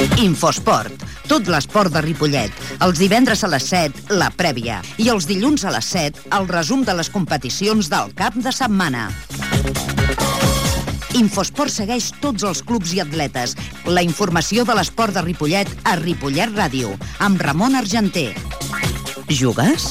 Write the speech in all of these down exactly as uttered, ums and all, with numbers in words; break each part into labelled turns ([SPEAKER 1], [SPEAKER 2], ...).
[SPEAKER 1] Infosport. Tot l'esport de Ripollet. Els divendres a les set, la prèvia. I els dilluns a les set, el resum de les competicions del cap de setmana. Infosport segueix tots els clubs i atletes. La informació de l'esport de Ripollet a Ripollet Ràdio, amb Ramon Argenter. Jugues?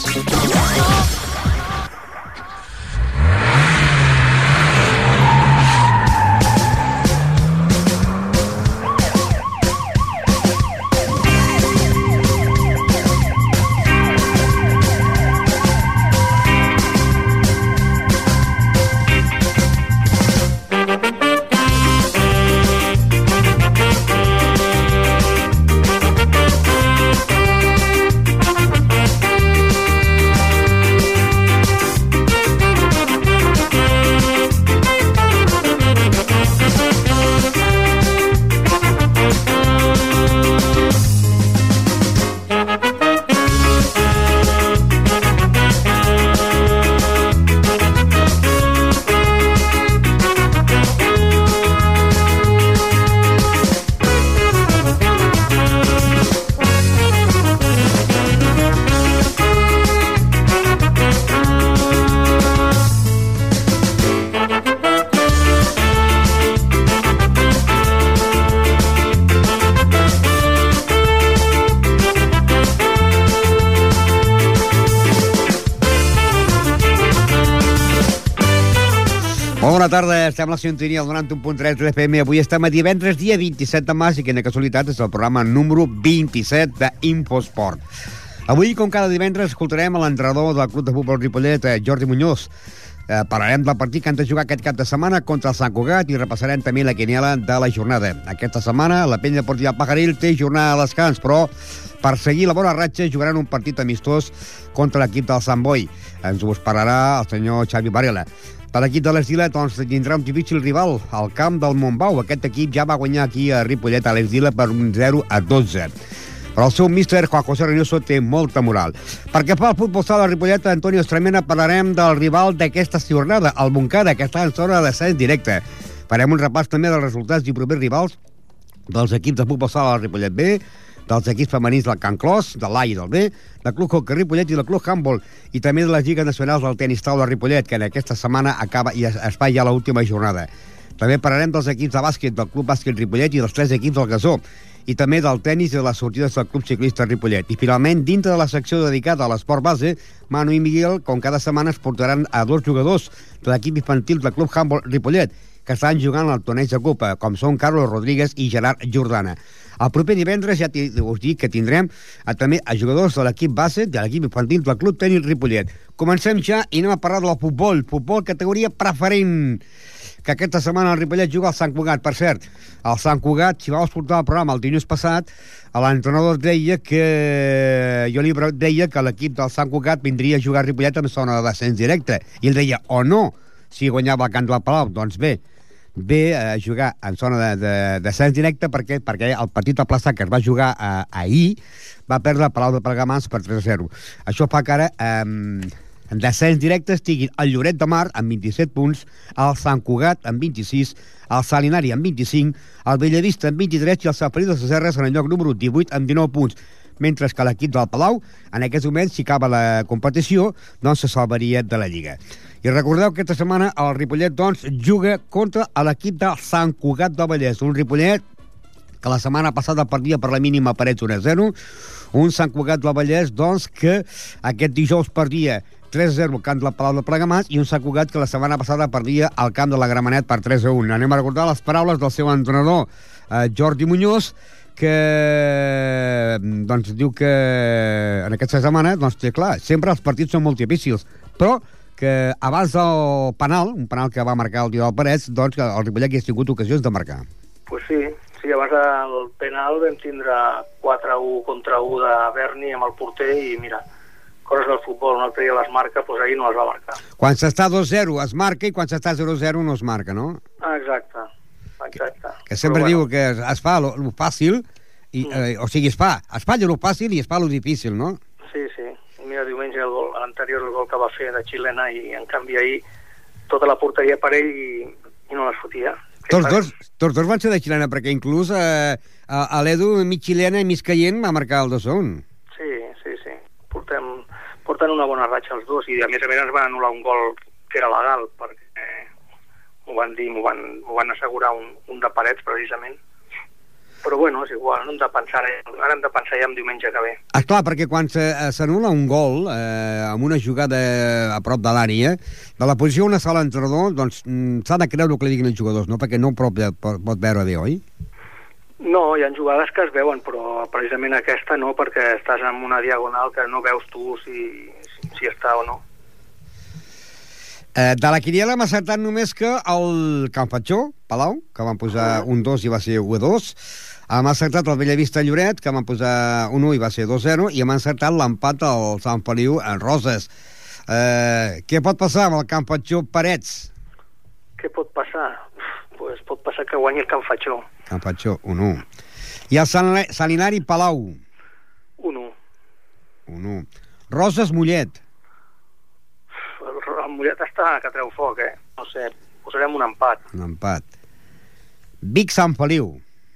[SPEAKER 2] Bona tarda, estem a la sintonia del noranta-u punt tres de F M. Avui estem a divendres, dia vint-i-set de març, i que, de casualitat, és el programa número vint-i-set d'Infosport. Avui, com cada divendres, escoltarem a l'entrenador del Club de Futbol Ripollet, Jordi Muñoz. Eh, parlarem del partit que han de jugar aquest cap de setmana contra el Sant Cugat i repassarem també la quiniela de la jornada. Aquesta setmana, la penya deportiva Pajaril té jornada de descans, però per seguir la bona ratxa jugaran un partit amistós contra l'equip del Sant Boi. Ens ho parlarà el senyor Xavi Varela. Per l'equip de l'Esdila, doncs, tindrà un difícil rival al camp del Montbau. Aquest equip ja va guanyar aquí a Ripollet, a l'Esdila, per un zero a dotze. Però el seu míster, Juan José Reynoso, té molta moral. Perquè fa el futbol sala de Ripollet, Antonio Estremena, parlarem del rival d'aquesta jornada, el Montcada, que està en zona de descens directe. Farem un repàs també dels resultats i propers rivals dels equips de futbol sala de Ripollet B, dels equips femenins del Can Clos, de l'A i del B, del Club Hockey Ripollet i del Club Handball, i també de les lligues nacionals del tenis taula de Ripollet, que en aquesta setmana acaba i es, es fa ja l'última jornada. També parlarem dels equips de bàsquet del Club Bàsquet Ripollet i dels tres equips del Gasó, i també del tenis i de les sortides del Club Ciclista Ripollet. I finalment, dintre de la secció dedicada a l'esport base, Manu i Miguel, com cada setmana, es portaran a dos jugadors de l'equip infantil del Club Handball Ripollet, que estan jugant al torneig de Copa, com són Carlos Rodríguez i Gerard Jordana. El proper divendres ja us dic que tindrem a, també a jugadors de l'equip base, de l'equip infantil del Club Tenis Ripollet. Comencem ja i anem a parlar del futbol, futbol categoria preferent, que aquesta setmana el Ripollet juga al Sant Cugat. Per cert, el Sant Cugat, si vau escoltar el programa el dilluns passat, l'entrenador deia que jo li deia que l'equip del Sant Cugat vindria a jugar a Ripollet en zona de descens directe, i ell deia, o no, si guanyava el Camp del Palau. Doncs bé, ve a jugar en zona de, de, de descens directe perquè, perquè el partit a plaça que es va jugar eh, ahir va perdre el Palau de Plegamans per tres a zero. Això fa que ara eh, en descens directe estiguin el Lloret de Mar amb vint-i-set punts, el Sant Cugat amb vint-i-sis, el Salinari amb vint-i-cinc, el Bellavista amb vint-i-tres i el Sant Feliu de Sescerres en el lloc número divuit amb dinou punts, mentre que l'equip del Palau, en aquests moments, si acaba la competició, doncs se salvaria de la Lliga. I recordeu que aquesta setmana el Ripollet, doncs, juga contra l'equip del Sant Cugat del Vallès, un Ripollet que la setmana passada perdia per la mínima Parets un a zero, un Sant Cugat del Vallès, doncs, que aquest dijous perdia tres a zero al camp del Palau de Plegamans, i un Sant Cugat que la setmana passada perdia al camp de la Gramenet per tres a un. Anem a recordar les paraules del seu entrenador, eh, Jordi Muñoz, que doncs diu que en aquesta setmana, doncs clar, sempre els partits són molt difícils, però que abans del penal, un penal que va marcar el Vidal Parets, doncs el Ripollet hagués tingut ocasions de marcar.
[SPEAKER 3] Pues sí, sí, abans del penal vam tindre quatre a u contra u de Berni amb el porter i mira, coses del futbol, un altre dia les marca, doncs ahir no les va marcar.
[SPEAKER 2] Quan s'està dos a zero es marca i quan s'està zero a zero no es marca, no?
[SPEAKER 3] Ah, exacte, exacte.
[SPEAKER 2] Que, que sempre
[SPEAKER 3] Però,
[SPEAKER 2] diu bueno, que es fa lo, lo fàcil, i, mm. eh, o sigui, es fa, es fa lo fàcil i es fa lo difícil, no?
[SPEAKER 3] Sí, sí. Mira, diumenge el gol, l'anterior el gol que va fer de xilena i en canvi ahir tota la porteria per ell i, i no les fotia.
[SPEAKER 2] Tots dos, tots dos van ser de xilena, perquè inclús eh, a, a l'Edu, mig xilena i mig caient, va marcar el dos a un.
[SPEAKER 3] Sí, sí, sí. Portem, porten una bona ratxa els dos, i a més a més ens van anul·lar un gol que era legal, perquè eh, m'ho van dir, m'ho van, m'ho van assegurar un, un de Parets, precisament. Però bueno, és igual, no hem de pensar, ara hem de pensar ja en diumenge que ve.
[SPEAKER 2] Esclar, perquè quan s'anul·la un gol eh, amb una jugada a prop de l'àrea, de la posició on està l'entrenador, doncs s'ha de creure el que li diguin els jugadors, no? Perquè no pot, pot veure bé, oi?
[SPEAKER 3] No, hi ha jugades que es veuen, però precisament aquesta no, perquè estàs en una diagonal que no veus tu si, si està o no.
[SPEAKER 2] Eh, de la quiniela hem acertat només que el Campatxó, Palau, que van posar un dos i va ser un a dos. Hem acertat el Bellavista Lloret, que van posar un u i va ser dos a zero, i hem encertat l'empat al Sant Feliu en Roses. Eh, què pot passar amb el Campatxó Parets?
[SPEAKER 3] Què pot passar? Pues pot passar que guanyi el Campatxó.
[SPEAKER 2] Campatxó, un u. I el Sant, Sant Hilari Palau?
[SPEAKER 3] un u.
[SPEAKER 2] un u. Roses Mollet?
[SPEAKER 3] El, el Mollet està que treu foc, eh? No sé, posarem un empat.
[SPEAKER 2] Un empat. Vic Sant Feliu?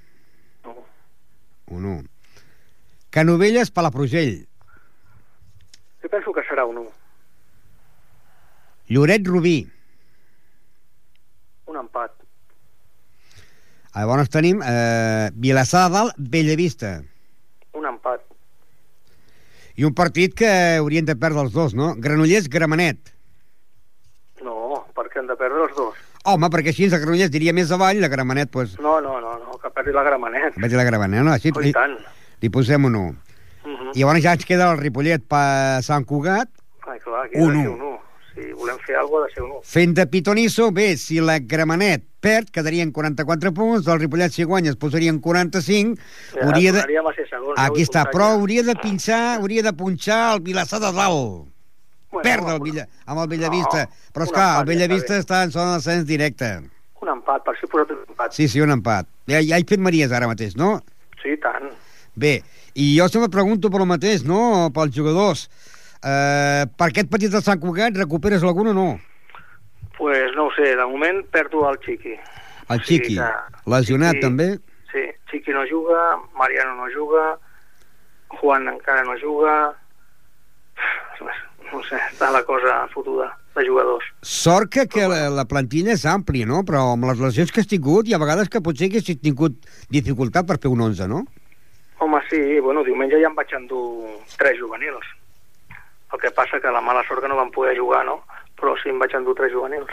[SPEAKER 2] un u. Canovelles Palafrugell?
[SPEAKER 3] Jo penso que serà un u.
[SPEAKER 2] Lloret Rubí?
[SPEAKER 3] Un empat.
[SPEAKER 2] Llavors tenim eh, Vilassar de Dalt Bellavista?
[SPEAKER 3] Un empat.
[SPEAKER 2] I un partit que haurien de perdre els dos, no? Granollers Gramenet?
[SPEAKER 3] No, perquè han de perdre els dos.
[SPEAKER 2] Home, perquè així el Granollers diria més avall, la Gramenet, doncs...
[SPEAKER 3] No, no, no, no, que perdi la Gramenet.
[SPEAKER 2] Perdi la Gramenet, no? Així
[SPEAKER 3] Oh,
[SPEAKER 2] li,
[SPEAKER 3] i tant.
[SPEAKER 2] li posem un u.
[SPEAKER 3] Uh -huh.
[SPEAKER 2] I llavors ja ens queda el Ripollet per Sant Cugat.
[SPEAKER 3] Ai, clar, aquí
[SPEAKER 2] un
[SPEAKER 3] ha de
[SPEAKER 2] u.
[SPEAKER 3] ser un u. Si volem fer alguna cosa, ha de ser un u.
[SPEAKER 2] Fent de pitonisso, bé, si la Gramenet perd, quedarien quaranta-quatre punts, el Ripollet si guanya es posarien quaranta-cinc,
[SPEAKER 3] Ja,
[SPEAKER 2] hauria de...
[SPEAKER 3] tornaríem a ser segons.
[SPEAKER 2] Aquí
[SPEAKER 3] no?
[SPEAKER 2] està,
[SPEAKER 3] Punxar
[SPEAKER 2] però
[SPEAKER 3] ja.
[SPEAKER 2] hauria de pinxar, hauria de punxar el Vilassar de Dalt.
[SPEAKER 3] Bueno,
[SPEAKER 2] Perdre el
[SPEAKER 3] un-
[SPEAKER 2] Villa, amb el Bellavista.
[SPEAKER 3] No,
[SPEAKER 2] Però,
[SPEAKER 3] un
[SPEAKER 2] esclar, el
[SPEAKER 3] empat ja
[SPEAKER 2] Bellavista
[SPEAKER 3] està
[SPEAKER 2] està en zona d'ascens directe.
[SPEAKER 3] Un empat, per si he posat un empat.
[SPEAKER 2] Sí, sí, un empat. Ja, ja he fet Maries ara mateix, no?
[SPEAKER 3] Sí, tant.
[SPEAKER 2] Bé, i jo sempre pregunto per el mateix, no?, pels jugadors. Eh, per aquest partit del Sant Cugat recuperes algun o no?
[SPEAKER 3] Pues no ho sé, de moment perdo el Chiqui.
[SPEAKER 2] El
[SPEAKER 3] O sigui
[SPEAKER 2] Chiqui,
[SPEAKER 3] que-
[SPEAKER 2] lesionat
[SPEAKER 3] Chiqui-
[SPEAKER 2] també?
[SPEAKER 3] Sí, Chiqui no juga, Mariano no juga, Juan encara no juga... No sé, està la cosa fotuda de jugadors.
[SPEAKER 2] Sort que, que la, la plantilla és àmplia, no? Però amb les lesions que has tingut, hi ha vegades que potser haguessis tingut dificultat per fer un onze, no?
[SPEAKER 3] Home, sí, bueno, diumenge ja em vaig endur tres juvenils. El que passa que la mala sort que no van poder jugar, no? Però sí em vaig endur tres juvenils.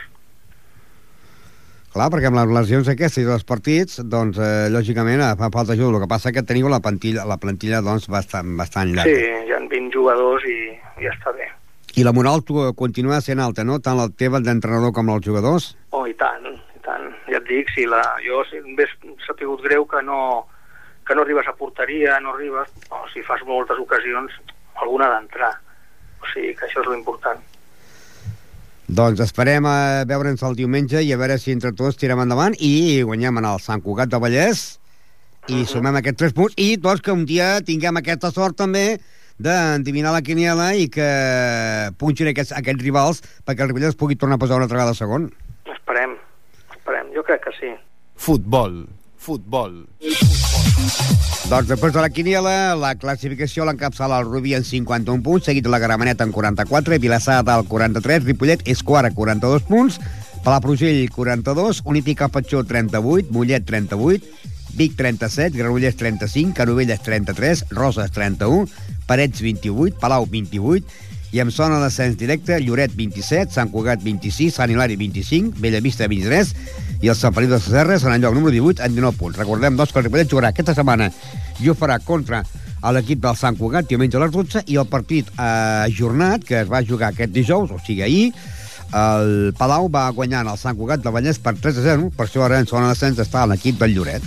[SPEAKER 2] Clar, perquè amb les lesions aquestes i dels partits, doncs, eh, lògicament, fa falta ajuda. El que passa que teniu la plantilla, la plantilla doncs, bastant, bastant llarga.
[SPEAKER 3] Sí, hi ha vint jugadors i ja està bé.
[SPEAKER 2] I la moral tu, continua sent alta, no? Tant la teva d'entrenador com els jugadors?
[SPEAKER 3] Oh, i tant, i tant. Ja et dic, si la... jo si m'he sabut greu que no, que no arribes a porteria, no arribes... O si fas moltes ocasions, alguna ha d'entrar. O sigui que això és l'important.
[SPEAKER 2] Doncs esperem a veure'ns el diumenge i a veure si entre tots tirem endavant i guanyem en el Sant Cugat de Vallès i uh -huh. sumem aquests tres punts i doncs que un dia tinguem aquesta sort també d'endevinar la quiniela i que punxin aquests, aquests rivals perquè el Ripollet es pugui tornar a posar una altra vegada segon.
[SPEAKER 3] Esperem, esperem. Jo crec que sí.
[SPEAKER 4] Futbol, futbol.
[SPEAKER 2] Doncs després de la quiniela, la classificació l'encapçala el Rubí en cinquanta-un punts, seguit de la Gramenet en quaranta-quatre, Vilassar del quaranta-tres, Ripollet és quart a quaranta-dos punts, Palafrugell quaranta-dos, Unit i Campatxó trenta-vuit, Mollet trenta-vuit, Vic trenta-set, Granollers trenta-cinc, Canovelles trenta-tres, Roses trenta-u, Parets vint-i-vuit, Palau vint-i-vuit, i amb zona d'ascens directe, Lloret vint-i-set, Sant Cugat vint-i-sis, Sant Hilari vint-i-cinc, Bellavista vint-i-tres, i el Sant Feliu de Sasserres en el lloc número divuit amb dinou punts. Recordem, doncs, que el Ripollet jugarà aquesta setmana i ho farà contra l'equip del Sant Cugat diumenge a les dotze i el partit ajornat que es va jugar aquest dijous, o sigui ahir, el Palau va guanyar en el Sant Cugat del Vallès per tres a zero, per això ara en zona d'ascens està l'equip del Lloret.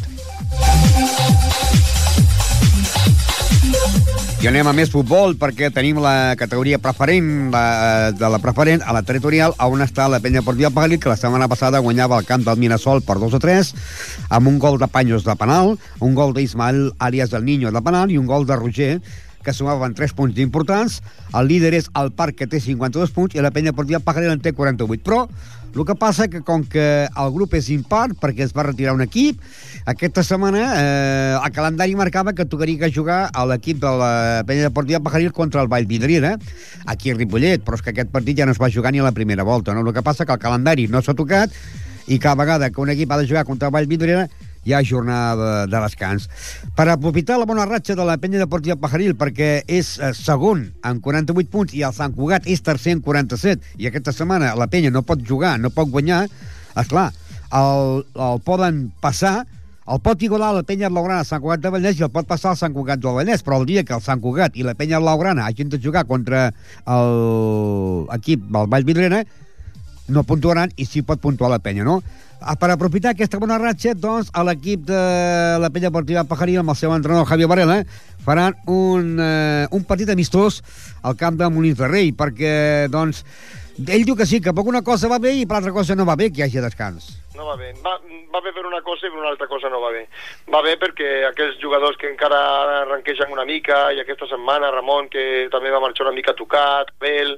[SPEAKER 2] I anem a més futbol perquè tenim la categoria preferent la, de la preferent a la territorial on està la Penya Esportiva Pàl·lid que la setmana passada guanyava el camp del Minasol per dos a tres amb un gol de Paños de penal, un gol d'Ismael Arias del Niño de penal i un gol de Roger que sumaven tres punts importants. El líder és el Parc, que té cinquanta-dos punts, i la Penya Deportiva Pajaril en té quaranta-vuit. Però el que passa que com que el grup és impar, perquè es va retirar un equip, aquesta setmana eh, el calendari marcava que tocaria jugar a l'equip de la Penya Deportiva Pajaril contra el Vallvidrera, aquí a Ripollet, però és que aquest partit ja no es va jugar ni a la primera volta, no? El que passa que el calendari no s'ha tocat i cada vegada que un equip ha de jugar contra el Vallvidrera hi ha jornada de, de descans. Per aprofitar la bona ratxa de la Penya Deportiva Pajaril, perquè és eh, segon amb quaranta-vuit punts i el Sant Cugat és tercer amb quaranta-set, i aquesta setmana la Penya no pot jugar, no pot guanyar, esclar, el, el poden passar, el pot igualar la Penya Blaugrana a Sant Cugat de Vallès i el pot passar al Sant Cugat del Vallès, però el dia que el Sant Cugat i la Penya Blaugrana hagin de jugar contra l'equip del Vallvidrera no puntuaran i sí pot puntuar la Penya, no? Per aprofitar aquesta bona ratxa, doncs, a l'equip de la Penya Deportiva Pajaril, amb el seu entrenador Javier Varela, faran un, eh, un partit amistós al camp de Molins de Rei, perquè, doncs, ell diu que sí, que per una cosa va bé i per l'altra cosa no va bé que hi hagi descans.
[SPEAKER 5] No va bé. Va, va bé per una cosa i per una altra cosa no va bé. Va bé perquè aquells jugadors que encara arranqueixen una mica, i aquesta setmana Ramon, que també va marxar una mica tocat, Bel,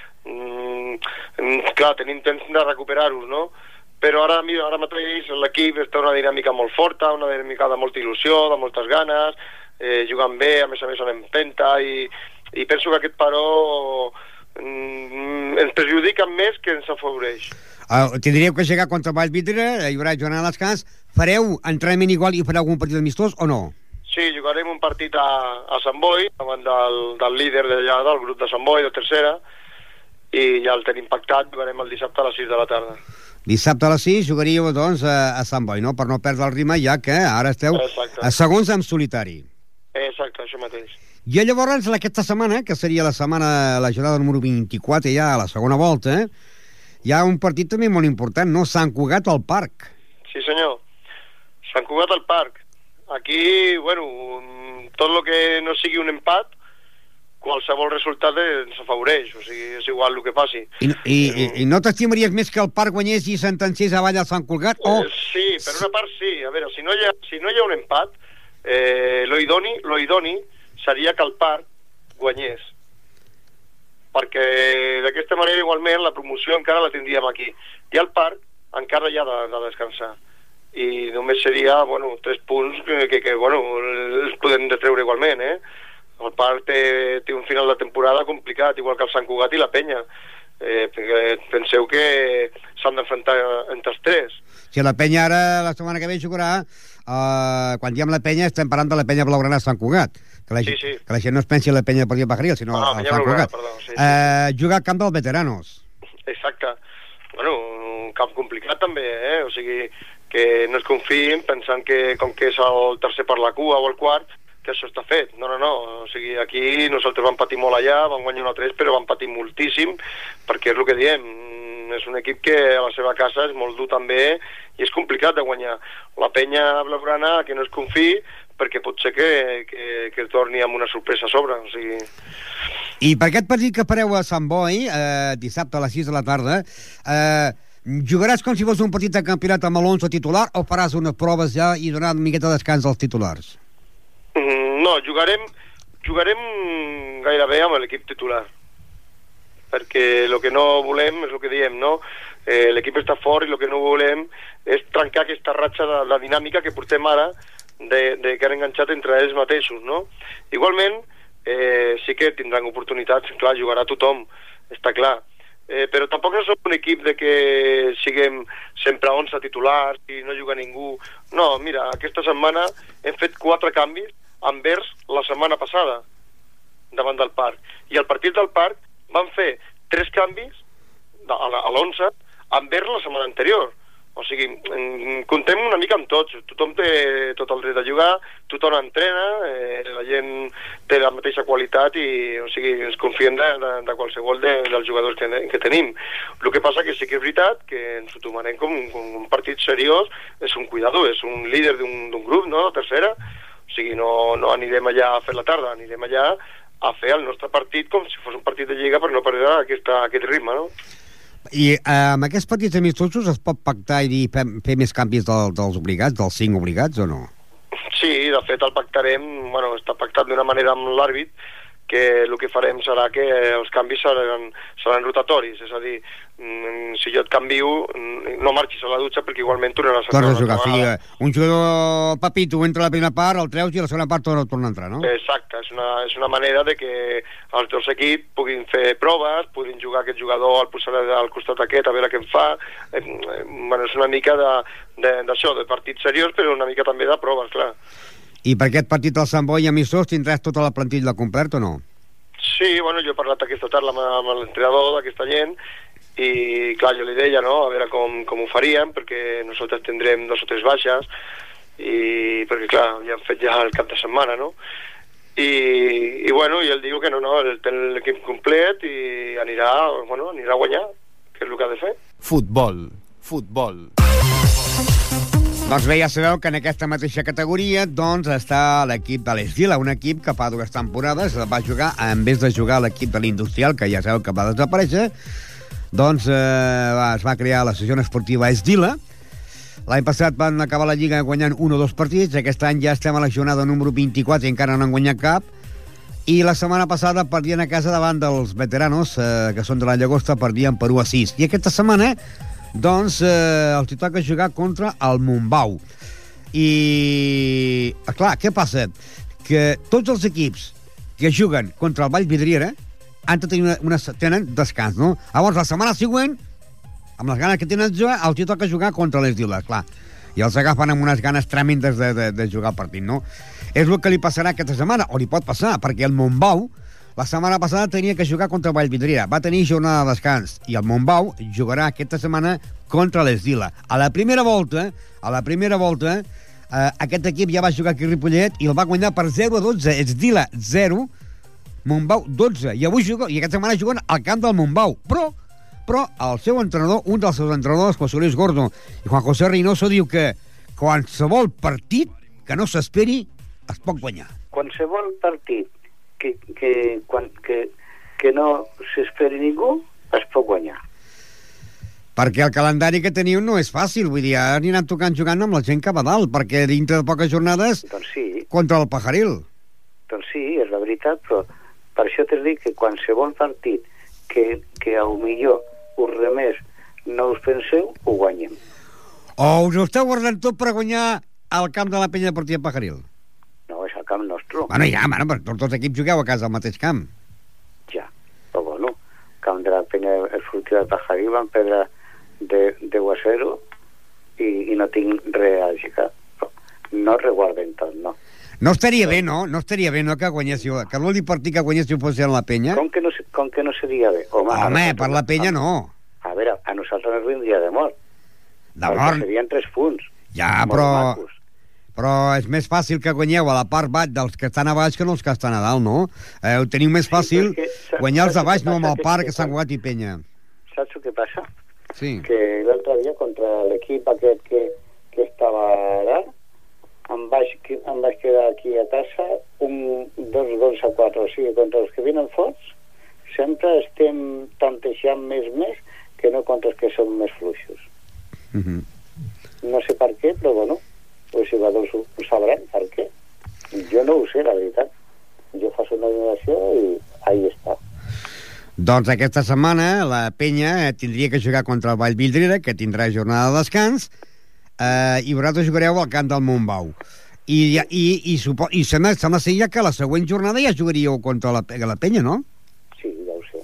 [SPEAKER 5] mm, clar, tenim temps de recuperar-los, no? Però ara, mira, ara mateix l'equip està en una dinàmica molt forta, una dinàmica de molta il·lusió, de moltes ganes, eh, jugant bé, a més a més en empenta, i, i penso que aquest paró mm, ens perjudica més que ens afavoreix.
[SPEAKER 2] Uh, tindríeu que llegar contra Vallvidrera, hi haurà jornada de descans. Fareu entrenament igual i fareu algun partit amistós o no?
[SPEAKER 5] Sí, jugarem un partit a, a Sant Boi, davant del, del líder d'allà, del grup de Sant Boi, de tercera, i ja el tenim pactat, jugarem el dissabte a les sis de la tarda.
[SPEAKER 2] Dissabte a les sis jugaríeu, doncs, a, a Sant Boi, no? Per no perdre el ritme, ja que ara esteu
[SPEAKER 5] Exacte.
[SPEAKER 2] a segons en solitari.
[SPEAKER 5] Exacte, això mateix.
[SPEAKER 2] I llavors, aquesta setmana, que seria la setmana, la jornada número vint-i-quatre, ja a la segona volta, eh? Hi ha un partit també molt important, no? Sant Cugat al Parc.
[SPEAKER 5] Sí, senyor. Sant Cugat al Parc. Aquí, bueno, tot el que no sigui un empat, qualsevol resultat ens afavoreix, o sigui, és igual el que passi.
[SPEAKER 2] I, i, i, i no t'estimaries més que el Parc guanyés i sentenciés avall al Sant Cugat? O...
[SPEAKER 5] Eh, sí, per una part sí. A veure, si no hi ha, si no hi ha un empat, eh, lo idoni, lo idoni seria que el Parc guanyés. Perquè d'aquesta manera igualment la promoció encara la tindríem aquí. I el Parc encara hi ha de, de descansar. I només seria, bueno, tres punts que, que, que bueno, els podem detreure igualment, eh? El Parc té, té un final de temporada complicat, igual que el Sant Cugat i la Penya. Eh, penseu que s'han d'enfrontar entre els tres.
[SPEAKER 2] Si la Penya ara, la setmana que ve, jugarà, eh, quan diem la Penya, estem parlant de la Penya Blaugrana a Sant Cugat. Que la,
[SPEAKER 5] sí, sí.
[SPEAKER 2] que la gent no es pensi en la Penya Deportiva Pajaril, sinó
[SPEAKER 5] ah,
[SPEAKER 2] al Sant Cugat.
[SPEAKER 5] Perdó, sí, sí.
[SPEAKER 2] Eh, jugar al camp dels veteranos.
[SPEAKER 5] Exacte. Bueno, un camp complicat també, eh? O sigui, que no es confiïn pensant que com que és el tercer per la cua o el quart, que això està fet. No, no, no. O sigui, aquí nosaltres vam patir molt allà, vam guanyar una tres, però vam patir moltíssim, perquè és el que diem, és un equip que a la seva casa és molt dur també, i és complicat de guanyar. La Penya Blaugrana, que no es confiï, perquè pot ser que, que, que torni amb una sorpresa a sobre. O sigui...
[SPEAKER 2] I per aquest partit que fareu a Sant Boi, eh, dissabte a les sis de la tarda, eh, jugaràs com si fos un partit de campionat amb l'onze titular, o faràs unes proves ja i donar una miqueta de descans als titulars?
[SPEAKER 5] No, jugarem jugarem gairebé amb l'equip titular, perquè el que no volem és el que diem, no? Eh, l'equip està fort i el que no volem és trencar aquesta ratxa de la dinàmica que portem ara de, de que han enganxat entre ells mateixos, no? Igualment, eh, sí que tindran oportunitats, clar, jugarà tothom, està clar. Eh, però tampoc no som un equip de que siguem sempre onze titulars i no juga ningú. No, mira, aquesta setmana hem fet quatre canvis envers la setmana passada davant del Parc, i al partit del Parc van fer tres canvis a l'onze envers la setmana anterior. O sigui, contem una mica amb tots, tothom té tot el dret de jugar, tothom entrena, eh, la gent té la mateixa qualitat i, o sigui, ens confiem de, de, de qualsevol de, dels jugadors que, que tenim. El que passa que sí que és veritat que ens ho tomarem com un, com un partit seriós, és un cuidado, és un líder d'un grup, no?, la tercera. O sigui, no, no anirem allà a fer la tarda, anirem allà a fer el nostre partit com si fos un partit de lliga per no perdre aquesta, aquest ritme, no?
[SPEAKER 2] I eh, amb aquests partits amistosos es pot pactar i dir, fer, fer més canvis del, dels obligats, dels cinc obligats, o no?
[SPEAKER 5] Sí, de fet el pactarem, bueno, està pactat d'una manera amb l'àrbit, que el que farem serà que els canvis seran, seran rotatoris, és a dir, si jo et canvio, no marxis a la dutxa perquè igualment tornaràs a
[SPEAKER 2] Tornes a jugar, sí, un jugador Papito entra a la primera part, el treus i a la segona part torna, torna a entrar, no?
[SPEAKER 5] Exacte, és una, és una manera de que els dos equips puguin fer proves, puguin jugar aquest jugador, el posarà al costat aquest a veure què en fa, eh, bueno, és una mica d'això, de, de partit seriós, però una mica també de proves, clar.
[SPEAKER 2] I per aquest partit del Sant Boi amistós tindràs tota la plantilla completa o no?
[SPEAKER 5] Sí, bueno, jo he parlat aquesta tarda amb, amb l'entrenador d'aquesta gent i, clar, jo li deia, no?, a veure com, com ho faríem, perquè nosaltres tindrem dos o tres baixes i perquè, clar, ja hem fet ja el cap de setmana, no? I, i bueno, i ell diu que no, no, ell té l'equip complet i anirà, bueno, anirà a guanyar, que és el que ha de fer.
[SPEAKER 4] Futbol, futbol.
[SPEAKER 2] Doncs bé, ja sabeu que en aquesta mateixa categoria doncs està l'equip de l'Esdila, un equip que fa dues temporades va jugar, en vez de jugar l'equip de l'Industrial, que ja sabeu que va desaparèixer, doncs eh, va, es va crear l'associació esportiva Esdila. L'any passat van acabar la Lliga guanyant un o dos partits, aquest any ja estem a la jornada número vint-i-quatre i encara no han guanyat cap, i la setmana passada perdien a casa davant dels veteranos, eh, que són de la Llagosta, perdien per u a sis. I aquesta setmana doncs eh, els toca jugar contra el Montbau. I, clar, què passa? Que tots els equips que juguen contra el Vallvidriera han de tenir una, una, tenen descans, no? Llavors, la setmana següent, amb les ganes que tenen de jugar, els toca jugar contra les Diles, clar. I els agafen amb unes ganes tremendes de, de, de jugar el partit, no? És el que li passarà aquesta setmana, o li pot passar, perquè el Montbau la setmana passada tenia que jugar contra el Vallvidriera, va tenir jornada de descans, i el Montbau jugarà aquesta setmana contra l'Esdila. A la primera volta, a la primera volta, eh, aquest equip ja va jugar aquí a Ripollet i el va guanyar per zero a dotze. Esdila zero, Montbau dotze. I avui juga, i aquesta setmana juguen al camp del Montbau. Però, però el seu entrenador, un dels seus entrenadors, José Luis Gordo i Juan José Reynoso, diu que qualsevol partit que no s'esperi es pot guanyar.
[SPEAKER 6] Qualsevol partit que, que, quan, que, que no s'esperi ningú es pot guanyar.
[SPEAKER 2] Perquè el calendari que teniu no és fàcil, vull dir, ara aniran tocant jugant amb la gent que va dalt, perquè dintre de poques jornades
[SPEAKER 6] doncs sí.
[SPEAKER 2] Contra el Pajaril.
[SPEAKER 6] Doncs sí, és la veritat, però per això t'he dit que qualsevol partit que, que a lo millor us remés no us penseu, ho guanyem.
[SPEAKER 2] O us ho esteu guardant tot per guanyar al camp de la Penya Deportiva Pajaril?
[SPEAKER 6] No, és el camp nostre.
[SPEAKER 2] Bueno, ja, bueno, però tots els equips jugueu a casa al mateix camp.
[SPEAKER 6] Ja, però bueno, camp de la Penya Deportiva Pajaril van perdre de deu a zero i, i no tinc res a aixecar. No reguarden tot, no.
[SPEAKER 2] No estaria bé, no? No estaria bé, no, que guanyéssiu, que l'últim partit que guanyéssiu fos en la Penya?
[SPEAKER 6] Com que no, com que no seria bé? Home,
[SPEAKER 2] Home per la Penya no.
[SPEAKER 6] A veure, a nosaltres ens vindria de mort.
[SPEAKER 2] De mort?
[SPEAKER 6] Serien tres punts.
[SPEAKER 2] Ja, però... Però és més fàcil que guanyeu a la part baix dels que estan a baix que no els que estan a dalt, no? Eh, ho teniu més fàcil sí, perquè, guanyar els de baix, no amb el Parc, que Sant Cugat i Penya.
[SPEAKER 6] Saps el que passa?
[SPEAKER 2] Sí.
[SPEAKER 6] Que l'altre dia contra l'equip aquest que, que estava allà em vaig, em vaig quedar aquí a casa un dos gols a quatre, o sigui, contra els que venen forts sempre estem tantejant més més que no contra els que són més fluixos.
[SPEAKER 2] Uh -huh.
[SPEAKER 6] No sé per què, però bueno, els jugadors ho, ho sabran per què. Jo no ho sé, la veritat. Jo faig una donació i ahí està.
[SPEAKER 2] Doncs aquesta setmana la Penya tindria que jugar contra el Vallvidrera, que tindrà jornada de descans, eh, i vosaltres jugareu al camp del Montbau. I, i, i, supo, i sembla, sembla ser ja que la següent jornada ja jugaríeu contra la, la Penya, no?
[SPEAKER 6] Sí, ja ho sé.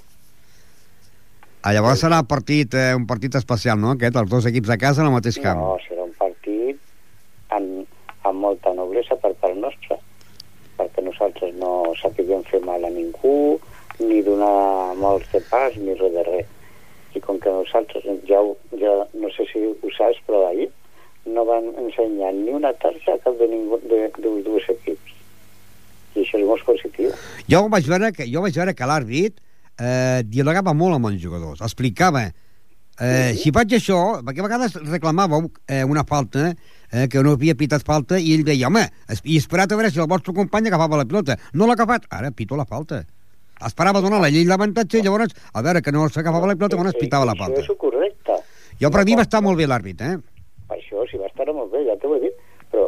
[SPEAKER 2] Ah, llavors serà un partit, eh, un partit especial, no? Aquest, els dos equips de casa en el mateix camp.
[SPEAKER 6] No, serà un partit amb, amb molta noblesa per part nostra, perquè nosaltres no sapiguem fer mal a ningú, ni donar molts de pas, ni res de res. I com que nosaltres, ja, ja no sé si ho saps, però ahir no van ensenyar ni una tarja a cap de ningú de, dels dos equips. I això és molt positiu.
[SPEAKER 2] Jo vaig veure que, jo vaig veure que l'àrbit eh, dialogava molt amb els jugadors, explicava eh, sí. si faig això, perquè a vegades reclamàveu eh, una falta, eh, que no havia pitat falta, i ell deia, home, i esperat a veure si el vostre company agafava la pilota. No l'ha agafat, ara pito la falta. Esperava donar la llei l'avantatge i llavors, a veure, que no s'agafava la pilota, quan es pitava la falta.
[SPEAKER 6] Això és correcte.
[SPEAKER 2] Jo, per a mi va estar molt bé l'àrbit, eh?
[SPEAKER 6] Per això, si va estar molt bé, ja t'ho he dit, però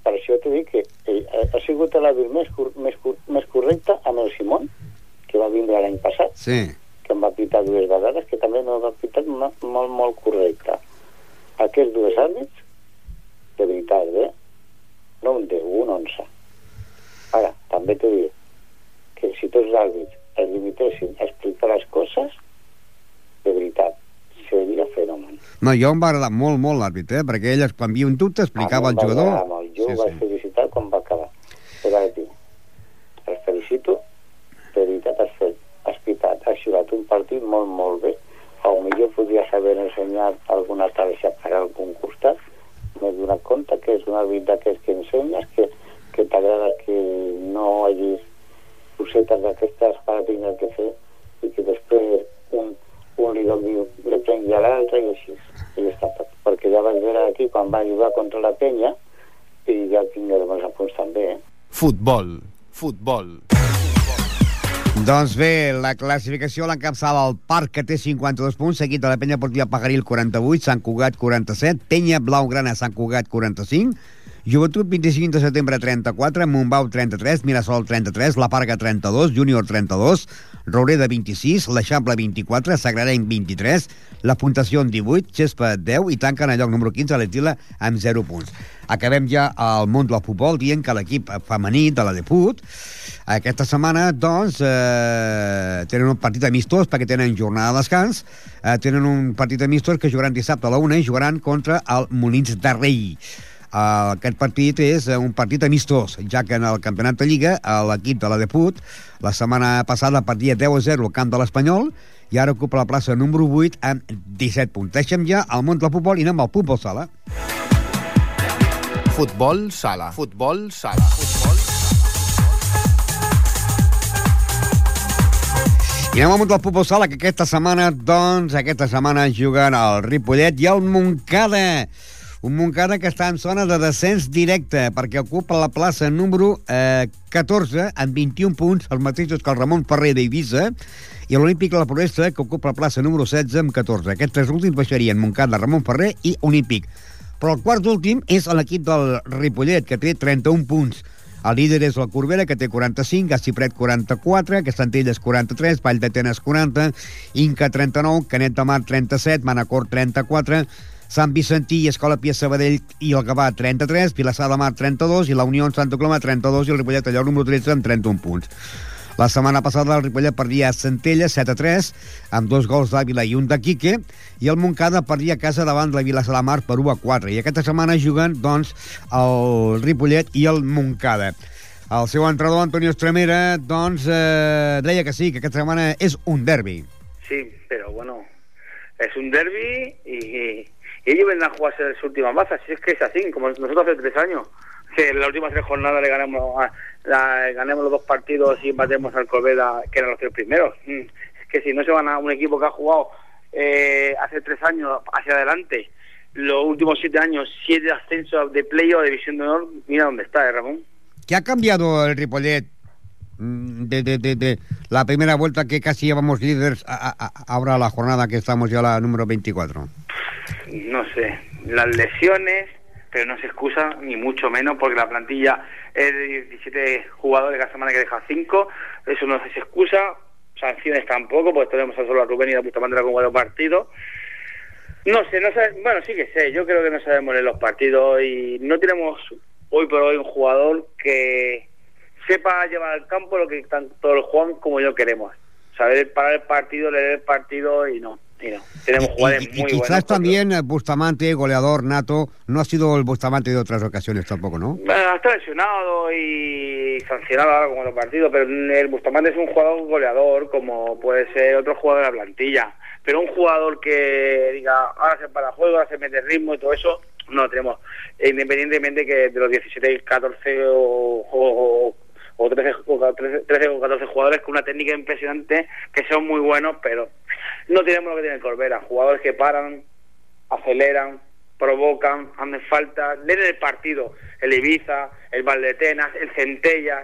[SPEAKER 6] per això t'he dit que eh, ha sigut l'àrbit més, cor més, cor més correcte amb el Simón, que va vindre l'any passat,
[SPEAKER 2] sí.
[SPEAKER 6] que em va pitar dues vegades, que també no va pitar molt, molt correcte. Aquests dos àrbits, de veritat, eh? No un deu, un onze. Ara, també t'ho dic, que si tots els àrbits es limitessin a explicar les coses, de veritat, seria fenomen.
[SPEAKER 2] No, jo em va agradar molt, molt l'àrbit, eh? Perquè ell, quan havia un dubte, explicava al jugador...
[SPEAKER 6] Jo sí, ho vaig sí. felicitar quan va acabar. Però ara, tio, els felicito, de veritat, has fet, has pitat, has jugat un partit molt, molt bé. O millor podries haver ensenyat alguna targeta per algun costat. M'he donat compte que és una àrbit d'aquests que ensenyes, que, que t'agrada que no hagis cosetes d'aquestes para tenir que fer i que després un, un li doni, li prengui a l'altre i així. I ja està tot. Perquè ja vaig veure aquí quan va jugar contra la Penya i ja tinc els meus apunts també, eh?
[SPEAKER 4] Futbol, futbol.
[SPEAKER 2] Doncs bé, la classificació l'encapçala el Parc, que té cinquanta-dos punts, seguit de la Penya Esportiva Pajaril, quaranta-vuit, Sant Cugat, quaranta-set, Penya Blaugrana, Sant Cugat, quaranta-cinc, Joventut, vint-i-cinc de setembre, trenta-quatre, Montbau, trenta-tres, Mirasol, trenta-tres, La Parga, trenta-dos, Júnior, trenta-dos, Roureda, vint-i-sis, l'Eixample, vint-i-quatre, Sagrarenc, vint-i-tres, la Puntació, divuit, Xespa, deu, i tanquen el lloc número quinze, l'Estila, amb zero punts. Acabem ja al món del futbol dient que l'equip femení de la Deput aquesta setmana, doncs, eh, tenen un partit amistós perquè tenen jornada de descans, eh, tenen un partit amistós que jugaran dissabte a la una i jugaran contra el Molins de Rei. Uh, aquest partit és uh, un partit amistós, ja que en el campionat de Lliga l'equip de la Deput la setmana passada perdia deu a zero al camp de l'Espanyol i ara ocupa la plaça número vuit amb disset punts. Deixem ja el món del futbol i anem al futbol sala.
[SPEAKER 4] Futbol sala. Futbol sala. Futbol
[SPEAKER 2] I anem al món del futbol sala, que aquesta setmana, doncs, aquesta setmana juguen el Ripollet i el Montcada. Un Montcada que està en zona de descens directe perquè ocupa la plaça número eh, catorze amb vint-i-un punts, els mateixos que el Ramon Ferrer d'Eivissa, i l'Olímpic de la Floresta, que ocupa la plaça número setze amb catorze. Aquests tres últims baixarien Montcada, Ramon Ferrer i Olímpic. Però el quart últim és l'equip del Ripollet, que té trenta-un punts. El líder és la Corbera, que té quaranta-cinc, Gassipret quaranta-quatre, Castantelles quaranta-tres, Vall d'Atenes quaranta, Inca trenta-nou, Canet de Mar trenta-set, Manacor trenta-quatre, Sant Vicentí i Escola Pia Sabadell i el Gavà trenta-tres, Vilassar de Mar trenta-dos i la Unió en Santa Coloma trenta-dos i el Ripollet allò número tretze amb trenta-un punts. La setmana passada el Ripollet perdia a Centelles set a tres amb dos gols d'Àvila i un de Quique i el Montcada perdia a casa davant la Vilassar de Mar per u a quatre i aquesta setmana juguen doncs el Ripollet i el Montcada. El seu entrenador Antonio Estremera doncs eh, deia que sí, que aquesta setmana és un derbi.
[SPEAKER 7] Sí, pero bueno, es un derbi y... y ellos vendrán a jugarse su última baza, si es que es así, como nosotros hace tres años, que en las últimas tres jornadas le ganamos, a, la, ganemos los dos partidos y empatemos al Corbera, que eran los tres primeros. Es que si no se van a un equipo que ha jugado eh, hace tres años hacia adelante, los últimos siete años, siete ascensos de play o de división de honor, mira dónde está, ¿eh, Ramón?
[SPEAKER 2] ¿Qué ha cambiado el Ripollet de, de, de, de la primera vuelta que casi llevamos líderes a, a, a ahora la jornada que estamos ya la número veinticuatro?
[SPEAKER 7] No sé, las lesiones, pero no se excusa ni mucho menos porque la plantilla es de diecisiete jugadores, cada semana que deja cinco, eso no se excusa, sanciones tampoco, pues tenemos a solo a Rubén y a Bustamante con varios partidos. No sé, no sé, bueno, sí que sé, yo creo que no sabemos leer los partidos y no tenemos hoy por hoy un jugador que sepa llevar al campo lo que tanto el Juan como yo queremos. Saber parar el partido, leer el partido y no. Y no. Tenemos jugadores
[SPEAKER 2] y, y,
[SPEAKER 7] muy
[SPEAKER 2] y quizás
[SPEAKER 7] buenos.
[SPEAKER 2] También porque... Bustamante, goleador nato, no ha sido el Bustamante de otras ocasiones tampoco, ¿no?
[SPEAKER 7] Bueno, está lesionado y sancionado ahora como los partidos, pero el Bustamante es un jugador goleador como puede ser otro jugador de la plantilla. Pero un jugador que diga, ahora se para juego, ahora se mete ritmo y todo eso, no lo tenemos. Independientemente que de los diecisiete, catorce o... o o trece o catorce jugadores con una técnica impresionante, que son muy buenos, pero no tenemos lo que tiene el Corbera, jugadores que paran, aceleran, provocan, hacen falta, leen el partido, el Ibiza, el Valdetenas, el Centellas.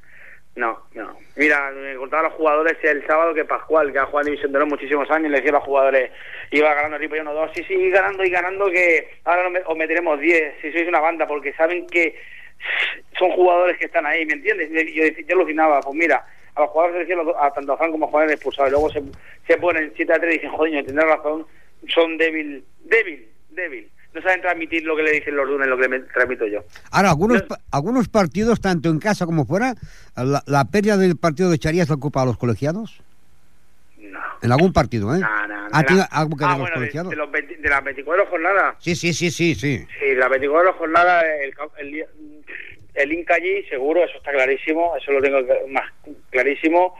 [SPEAKER 7] No, no. Mira, me contaban los jugadores el sábado que Pascual, que ha jugado en División de Honor muchísimos años, le decía a los jugadores, iba ganando el Ripollet uno dos, sí, sí, ganando y ganando, que ahora os meteremos diez, si sois una banda, porque saben que son jugadores que están ahí, ¿me entiendes? Yo, yo alucinaba, pues mira, a los jugadores de selección, a tanto a Fran como a Juan expulsados, y luego se, se ponen siete a tres y dicen, joder, tendrás razón, son débil, débil, débil. No saben transmitir lo que le dicen los lunes, lo que le transmito yo.
[SPEAKER 2] Ahora, algunos
[SPEAKER 7] no,
[SPEAKER 2] algunos partidos, tanto en casa como fuera, la, la pérdida del partido de Charías la culpa a los colegiados.
[SPEAKER 7] No.
[SPEAKER 2] En algún partido, ¿eh?
[SPEAKER 7] No, no, no.
[SPEAKER 2] ¿Ha tenido algo que ver
[SPEAKER 7] ah,
[SPEAKER 2] los
[SPEAKER 7] bueno,
[SPEAKER 2] colegiados?
[SPEAKER 7] De, de, los veinte, de las veinticuatro jornadas.
[SPEAKER 2] Sí, sí, sí, sí, sí.
[SPEAKER 7] Sí, las veinticuatro jornadas, el, el, el Inca allí, seguro, eso está clarísimo, eso lo tengo más clarísimo.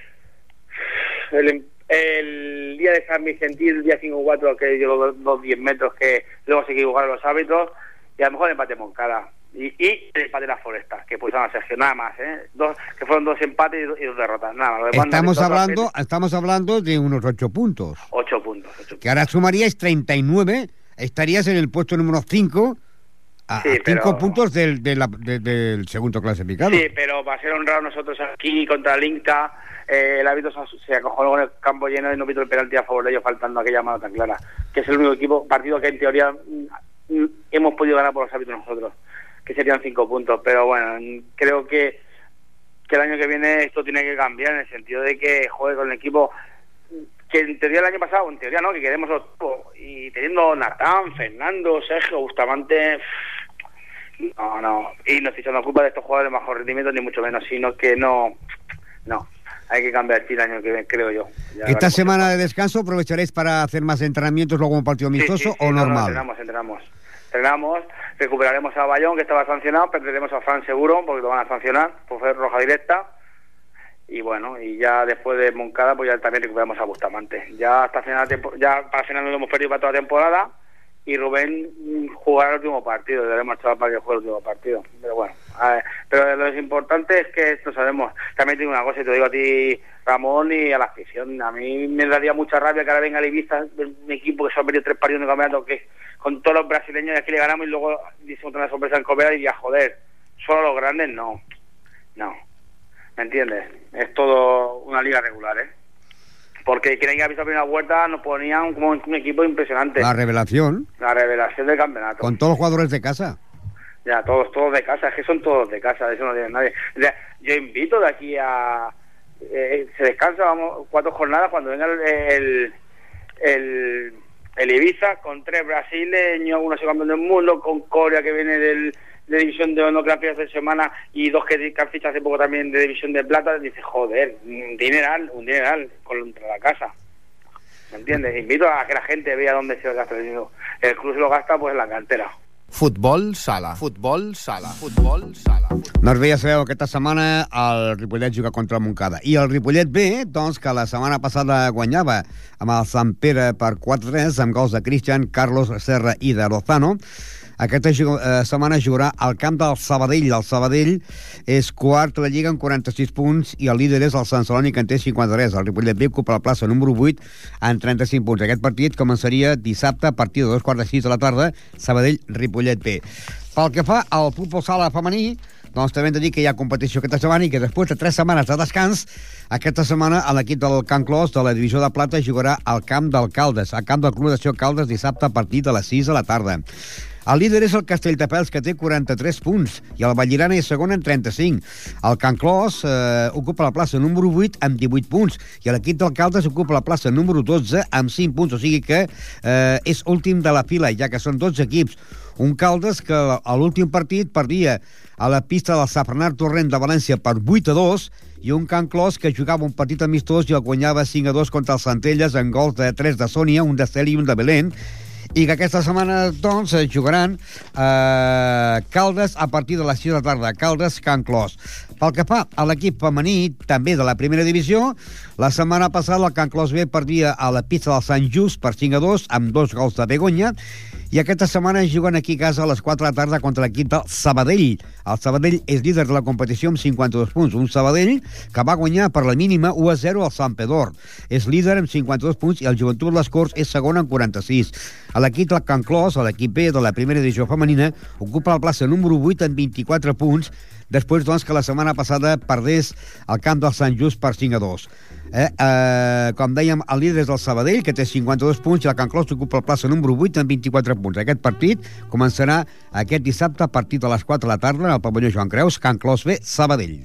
[SPEAKER 7] El, el día de San Vicentín, el día cinco cuatro, que dio los dos diez metros, que luego se equivocaron los árbitros, y a lo mejor el empate Moncada. Y, y el empate de las Forestas, que pusieron a Sergio, nada más, ¿eh? Dos, que fueron dos empates y dos, y dos derrotas, nada más.
[SPEAKER 2] Estamos hablando, estamos hablando de unos ocho puntos.
[SPEAKER 7] Ocho puntos, ocho puntos.
[SPEAKER 2] Que ahora sumaríais treinta y nueve, estarías en el puesto número cinco, a,
[SPEAKER 7] sí,
[SPEAKER 2] a cinco
[SPEAKER 7] pero...
[SPEAKER 2] puntos del, de la, de, del segundo clasificado.
[SPEAKER 7] Sí, pero para ser honrados nosotros aquí contra el Inca, eh, el árbitro se, se acojonó con el campo lleno y no pitó el penalti a favor de ellos, faltando aquella mano tan clara, que es el único equipo, partido que en teoría mm, hemos podido ganar por los árbitros nosotros, que serían cinco puntos, pero bueno, creo que, que el año que viene esto tiene que cambiar en el sentido de que juegue con el equipo que en teoría el año pasado, en teoría no, que queremos los y teniendo Natán, Fernando, Sergio, Bustamante, no, no, y no estoy echando culpa de estos jugadores de bajo rendimiento ni mucho menos, sino que no, no, hay que cambiar el año que viene, creo yo. Ya
[SPEAKER 2] ¿Esta semana de descanso aprovecharéis para hacer más entrenamientos, luego un partido amistoso
[SPEAKER 7] sí, sí, sí,
[SPEAKER 2] o
[SPEAKER 7] no,
[SPEAKER 2] normal?
[SPEAKER 7] No, entrenamos, entrenamos. Entrenamos, recuperaremos a Bayón, que estaba sancionado, perderemos a Fran seguro, porque lo van a sancionar por ser roja directa, y bueno, y ya después de Moncada, pues ya también recuperamos a Bustamante. Ya hasta final de tempo- ya para final no lo hemos perdido para toda la temporada, y Rubén jugará el último partido, le haremos chaval para que juegue el último partido, pero bueno, a ver, pero lo importante es que esto sabemos. También tengo una cosa, y te lo digo a ti, Ramón, y a la afición, a mí me daría mucha rabia que ahora venga el Ibiza, un equipo que se ha perdido tres partidos en el campeonato, que con todos los brasileños, y aquí le ganamos, y luego hicimos una sorpresa en Cobera, y diría, joder, solo los grandes, no, no, ¿me entiendes? Es todo una liga regular, ¿eh? Porque quien haya visto la primera vuelta nos ponían como un equipo impresionante.
[SPEAKER 2] La revelación.
[SPEAKER 7] La revelación del campeonato.
[SPEAKER 2] Con todos los jugadores de casa.
[SPEAKER 7] Ya, todos, todos de casa, es que son todos de casa, eso no tiene nadie. O sea, yo invito de aquí a... Eh, se descansa, vamos, cuatro jornadas, cuando venga el, el, el, el Ibiza, con tres brasileños, uno se campeón del mundo, con Corea que viene del, de División de Honor, que de semana, y dos que han fichado hace poco también de División de Plata, dice, joder, un dineral, un dineral contra la casa. ¿Me entiendes? Invito a que la gente vea dónde se gasta el dinero. El club se lo gasta pues en la cantera.
[SPEAKER 4] Futbol sala, futbol sala, futbol sala.
[SPEAKER 2] No es bé, ja sabeu, aquesta setmana el Ripollet juga contra el Montcada. I el Ripollet B, doncs, que la setmana passada guanyava amb el Sant Pere per quatre tres, amb gols de Cristian, Carlos Serra i de Lozano. Aquesta eh, setmana jugarà al camp del Sabadell. El Sabadell és quart de la Lliga amb quaranta-sis punts i el líder és el Sant Celoni, que en té cinquanta-tres. El Ripollet B ocupa la plaça número vuit amb trenta-cinc punts. Aquest partit començaria dissabte a partir de dos quarts de sis de la tarda, Sabadell-Ripollet B. Pel que fa al futbol sala femení, doncs també hem de dir que hi ha competició aquesta setmana i que després de tres setmanes de descans, aquesta setmana l'equip del Can Clos de la divisió de plata jugarà al camp del Caldes, al camp del Club d'Acció Caldes, dissabte a partir de les sis de la tarda. El líder és el Castelldefels, que té quaranta-tres punts, i el Vallirana és segon amb trenta-cinc. El Can Clos eh, ocupa la plaça número vuit amb divuit punts, i l'equip del Caldes ocupa la plaça número dotze amb cinc punts, o sigui que eh, és últim de la fila, ja que són dotze equips. Un Caldes que a l'últim partit perdia a la pista del Safranar Torrent de València per vuit a dos, i un Can Clos que jugava un partit amistós i el guanyava cinc a dos contra el Centelles amb gols de tres de Sònia, un de Celi i un de Belén, i que aquesta setmana, doncs, jugaran eh, Caldes a partir de les sis de la tarda, Caldes-Can Clos. Pel que fa a l'equip femení, també de la primera divisió, la setmana passada el Can Clos B perdia a la pista del Sant Just per cinc a dos, amb dos gols de Begoña, i aquesta setmana juguen aquí a casa a les quatre de la tarda contra l'equip del Sabadell. El Sabadell és líder de la competició amb cinquanta-dos punts. Un Sabadell que va guanyar per la mínima u a zero al Sant Pedor. És líder amb cinquanta-dos punts i el Joventut Les Corts és segon amb quaranta-sis. L'equip del Can Clos, l'equip B de la primera divisió femenina, ocupa la plaça número vuit amb vint-i-quatre punts, després doncs, que la setmana passada perdés al camp del Sant Just per cinc a dos. Eh, eh, com dèiem, el líder és el Sabadell, que té cinquanta-dos punts, i el Can Clos ocupa el plaça número vuit amb vint-i-quatre punts. Aquest partit començarà aquest dissabte a partir de les quatre de la tarda al pavelló Joan Creus, Can Clos B, Sabadell.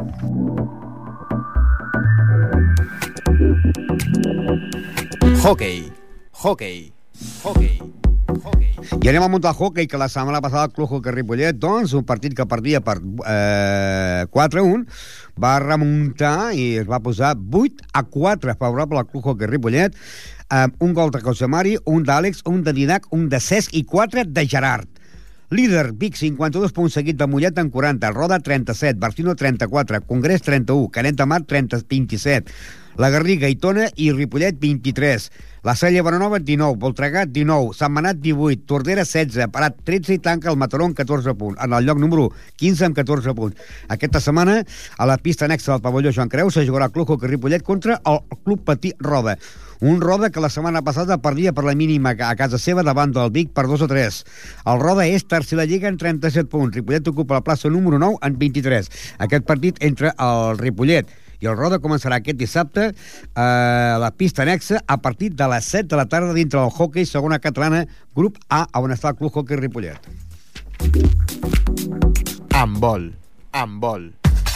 [SPEAKER 4] Hockey, hockey, hockey, hockey.
[SPEAKER 2] I anem al món del hockey, que la setmana passada el Club Hockey Ripollet, doncs, un partit que perdia per eh, quatre a un, va remuntar i es va posar vuit a quatre favorable al Club Hockey Ripollet, amb un gol de Cosemari, un d'Àlex, un de Didac, un de Cesc i quatre de Gerard. Líder, Vic, cinquanta-dos punts, seguit de Mollet en quaranta, Roda, trenta-set, Barcino, trenta-quatre, Congrés, trenta-u, Canet de Mar, trenta, vint-i-set, La Garriga, Aitona i Ripollet, vint-i-tres, La Salle, Bonanova, dinou, Voltregà, dinou, Sant Manat, divuit, Tordera, setze, Parat, tretze i tanca el Mataró amb catorze punts, en el lloc número quinze amb catorze punts. Aquesta setmana, a la pista anexa del pavelló Joan Creus, se jugarà el Club Hockey Ripollet contra el Club Patí Roda. Un Roda que la setmana passada perdia per la mínima a casa seva davant del Vic per dos a tres. El Roda és tercer a la Lliga en trenta-set punts. Ripollet ocupa la plaça número nou en vint-i-tres. Aquest partit entre el Ripollet i el Roda començarà aquest dissabte a la pista anexa a partir de les set de la tarda dintre del hockey segona catalana, grup A, on està el Club Hockey Ripollet.
[SPEAKER 4] Handbol, handbol.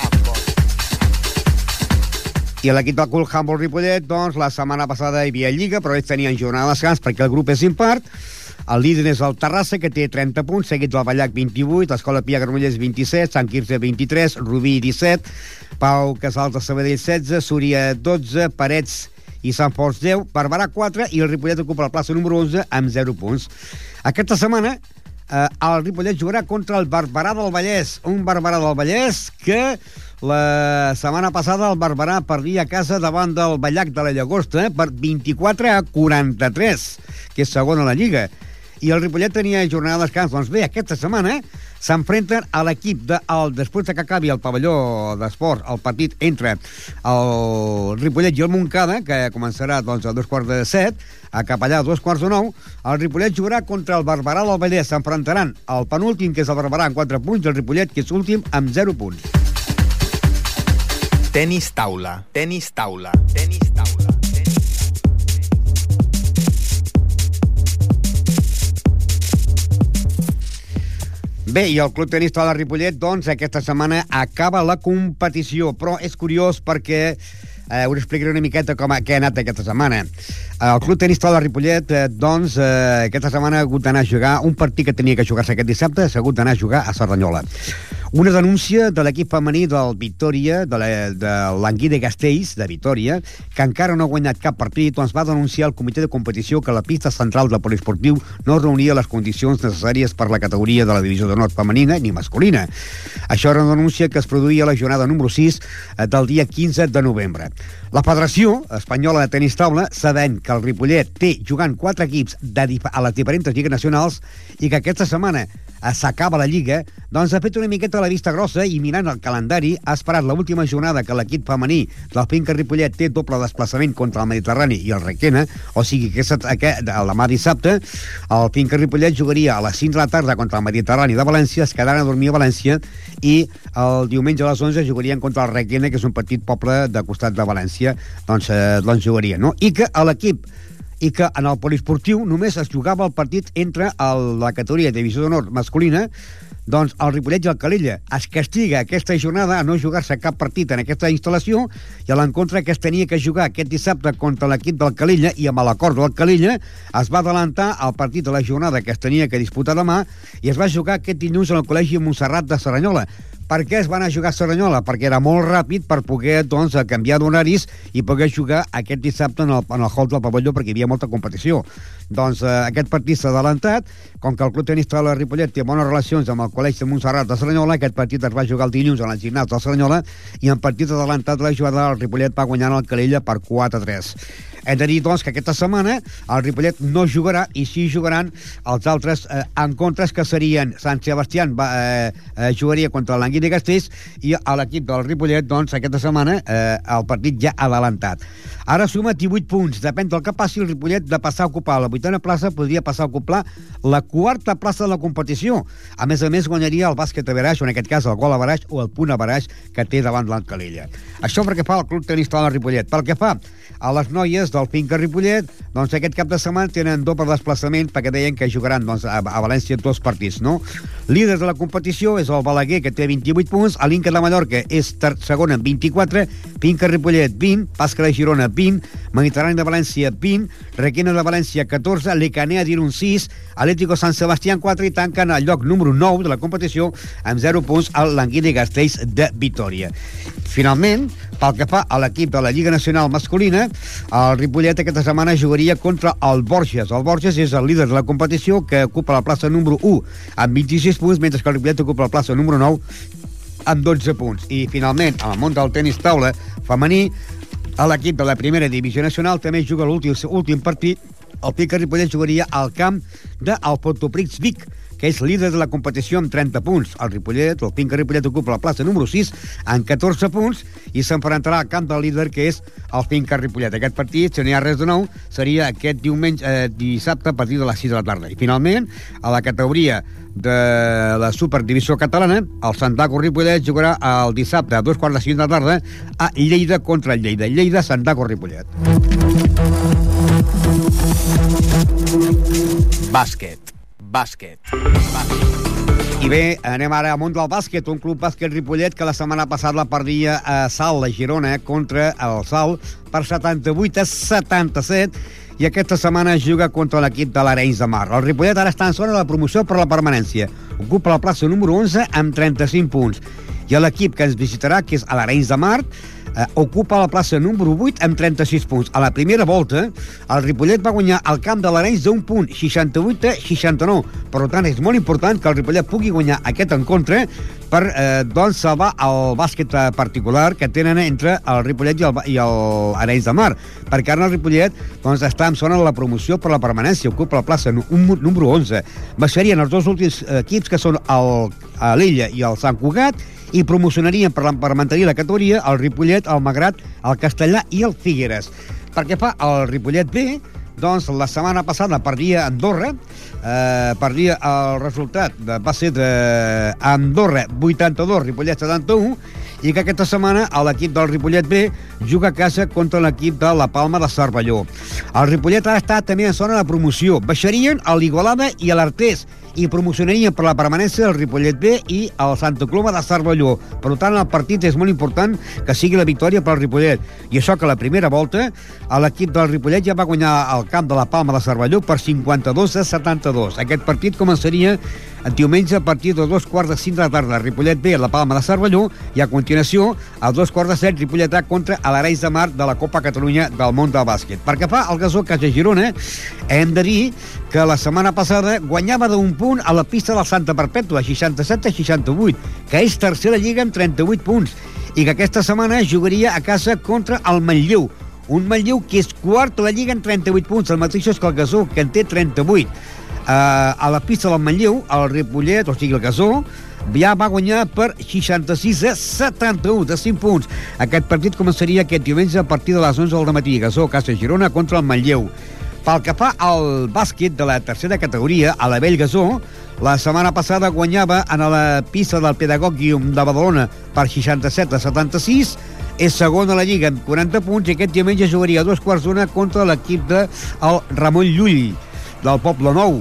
[SPEAKER 2] I l'equip del Club Handbol Ripollet, doncs, la setmana passada hi havia Lliga, però ells tenien jornada de descans perquè el grup és impart. El líder és el Terrassa, que té trenta punts, seguit del Ballac, vint-i-vuit, l'Escola Pia Granollers, vint-i-set, Sant Quirze, vint-i-tres, Rubí, disset, Pau Casals de Sabadell, setze, Súria, dotze, Parets i Sant Fons, deu, Barberà, quatre, i el Ripollet ocupa la plaça número onze amb zero punts. Aquesta setmana eh, el Ripollet jugarà contra el Barberà del Vallès, un Barberà del Vallès que la setmana passada el Barberà perdia a casa davant del Ballac de la Llagosta per vint-i-quatre a quaranta-tres, que és segon a la Lliga. I el Ripollet tenia jornada de descans. Doncs bé, aquesta setmana s'enfrenten a l'equip de, el, després de que acabi el pavelló d'esport, el partit entre el Ripollet i el Montcada, que començarà doncs, a dos quarts de set, a cap allà a dos quarts de nou. El Ripollet jugarà contra el Barberà del Vallès. S'enfrontaran el penúltim, que és el Barberà, amb quatre punts, i el Ripollet, que és últim, amb zero punts.
[SPEAKER 4] Tenis taula, tenis taula, tenis taula.
[SPEAKER 2] Bé, i el Club Tenis Taula de Ripollet, doncs, aquesta setmana acaba la competició, però és curiós perquè eh, us explicaré una miqueta com a, què ha anat aquesta setmana. El Club Tenis Taula de Ripollet, eh, doncs, eh, aquesta setmana ha hagut d'anar a jugar un partit que tenia que jugar-se aquest dissabte, s'ha hagut d'anar a jugar a Cerdanyola. Una denúncia de l'equip femení del Victòria, de l'Anguí de Castells, de Victòria, que encara no ha guanyat cap partit, doncs va denunciar al comitè de competició que la pista central del poliesportiu no reunia les condicions necessàries per la categoria de la divisió d'honor femenina ni masculina. Això era una denúncia que es produïa a la jornada número sis del dia quinze de novembre. La Federació Espanyola de Tenis Taula, sabent que el Ripollet té jugant quatre equips de, a les diferents lligues nacionals i que aquesta setmana s'acaba la Lliga, doncs ha fet una miqueta la vista grossa i mirant el calendari ha esperat l'última jornada que l'equip femení del Finca Ripollet té doble desplaçament contra el Mediterrani i el Requena, o sigui que aquest, aquest, demà dissabte el Finca Ripollet jugaria a les cinc de la tarda contra el Mediterrani de València, es quedaran a dormir a València i el diumenge a les onze jugarien contra el Requena, que és un petit poble de costat de València, doncs, eh, doncs jugaria, no? I que a l'equip i que en el poliesportiu només es jugava el partit entre el, la categoria de divisió d'honor masculina, doncs el Ripollet i el Calella. Es castiga aquesta jornada a no jugar-se cap partit en aquesta instal·lació i a l'encontre que es tenia que jugar aquest dissabte contra l'equip del Calella i amb l'acord del Calella es va adelantar el partit de la jornada que es tenia que disputar demà i es va jugar aquest dilluns en el Col·legi Montserrat de Cerdanyola. Per què es van a jugar a Cerdanyola? Perquè era molt ràpid per poder doncs, canviar d'horaris i poder jugar aquest dissabte en el, en el hall del pavelló perquè hi havia molta competició. Doncs eh, aquest partit s'ha adelantat, com que el Club Tenis Taula de Ripollet té bones relacions amb el Col·legi de Montserrat de Cerdanyola, aquest partit es va jugar el dilluns a l'Gimnàs de Cerdanyola i en partit adelantat la jugada el Ripollet va guanyar el Calella per quatre a tres. Hem de dir, doncs, que aquesta setmana el Ripollet no jugarà i sí jugaran els altres eh, encontres, que serien Sant Sebastián va, eh, eh, jugaria contra l'Anguí de Castells, i a l'equip del Ripollet, doncs, aquesta setmana eh, el partit ja adelantat. Ara suma divuit punts. Depèn del que passi, el Ripollet, de passar a ocupar la vuitena plaça, podria passar a ocupar la quarta plaça de la competició. A més a més, guanyaria el bàsquet a Beraix, o en aquest cas el gol a Beraix o el punt a Beraix que té davant l'Ancalella. Això perquè fa el Club Tenis Taula Ripollet. Pel que fa a les noies del Finca Ripollet, doncs aquest cap de setmana tenen doble desplaçament, perquè deien que jugaran, doncs, a, a València dos partits, no? Líder de la competició és el Balaguer, que té vint-i-vuit punts, l'Inca de Mallorca és ter segona amb vint-i-quatre, Finca Ripollet vint, Pasca de Girona vint, Mediterrani de València vint, Requena de València catorze, Lecanea d'Irun sis, Atlético Sant Sebastián quatre, i tanquen el lloc número nou de la competició amb zero punts al l'Anguí de Castells de Vitoria. Finalment, pel que fa a l'equip de la Lliga Nacional Masculina, el Ripollet aquesta setmana jugaria contra el Borges. El Borges és el líder de la competició, que ocupa la plaça número u amb vint-i-sis punts, mentre que el Ripollet ocupa la plaça número nou amb dotze punts. I finalment, al món del tenis taula femení, a l'equip de la primera divisió nacional també juga l'últim últim partit. El Finca Ripollet jugaria al camp del Fotoprix Vic, que és líder de la competició amb trenta punts. El Ripollet, el Finca Ripollet, ocupa la plaça número sis amb catorze punts i s'enfrontarà al camp del líder, que és el Finca Ripollet. Aquest partit, si no hi ha res de nou, seria aquest diumenge, eh, dissabte a partir de les sis de la tarda. I finalment, a la categoria de la Superdivisió catalana, el Santaco Ripollet jugarà el dissabte a dos quarts de sis de la tarda a Lleida contra el Lleida. Lleida, Santaco Ripollet.
[SPEAKER 4] Bàsquet. Bàsquet.
[SPEAKER 2] I bé, anem ara al món del bàsquet. Un club bàsquet Ripollet que la setmana passada perdia a Salt, a Girona, contra el Salt per setanta-vuit a setanta-set, i aquesta setmana juga contra l'equip de l'Arenys de Mar. El Ripollet ara està en zona de la promoció per la permanència. Ocupa la plaça número onze amb trenta-cinc punts. I l'equip que ens visitarà, que és l'Arenys de Mar, eh, ocupa la plaça número vuit amb trenta-sis punts. A la primera volta, el Ripollet va guanyar al camp de l'Arenys d'un punt, seixanta-vuit a seixanta-nou. Per tant, és molt important que el Ripollet pugui guanyar aquest encontre per eh, doncs, salvar el bàsquet particular que tenen entre el Ripollet i el, i el Arenys de Mar, perquè ara el Ripollet doncs, està en zona de la promoció per la permanència, ocupa la plaça número onze. Baixarien els dos últims equips, que són l'Illa i el Sant Cugat, i promocionarien per, per mantenir la categoria el Ripollet, el Magrat, el Castellà i el Figueres. Perquè fa el Ripollet B, doncs la setmana passada perdia Andorra, eh, perdia el resultat, de, va ser d'Andorra vuitanta-dos, Ripollet setanta-u, i que aquesta setmana l'equip del Ripollet B juga a casa contra l'equip de la Palma de Cervelló. El Ripollet ha estat també en zona de promoció. Baixarien a l'Igualada i a l'Artés, i promocionarien per la permanència el Ripollet B i el Santa Coloma de Cervelló. Per tant, el partit és molt important que sigui la victòria per al Ripollet. I això que la primera volta l'equip del Ripollet ja va guanyar al camp de la Palma de Cervelló per cinquanta-dos a setanta-dos. Aquest partit començaria diumenge a partir de dos quarts de cinc de la tarda. Ripollet B a la Palma de Cervelló, i a continuació a dos quarts de set Ripollet A contra l'Arenys de Mar de la Copa Catalunya del món del bàsquet. Perquè fa el Gasó Casa Girona, hem de dir que la setmana passada guanyava d'un punt a la pista del Santa Perpètua, seixanta-set a seixanta-vuit, que és tercera lliga amb trenta-vuit punts, i que aquesta setmana jugaria a casa contra el Manlleu, un Manlleu que és quart a la lliga amb trenta-vuit punts, el mateix que el Gasó, que en té trenta-vuit. Uh, a la pista del Manlleu, el Ripollet, o sigui el Gasó, ja va guanyar per seixanta-sis a setanta-u, de cinc punts. Aquest partit començaria aquest diumenge a partir de les onze del matí. Gasó Casa Girona contra el Manlleu. Pel que fa al bàsquet de la tercera categoria, a la Vell Gasó, la setmana passada guanyava en la pista del Pedagògium de Badalona per seixanta-set a setanta-sis, és segon a la Lliga amb quaranta punts, i aquest diumenge jugaria a dos quarts d'una contra l'equip del Ramon Llull, del Poble Nou.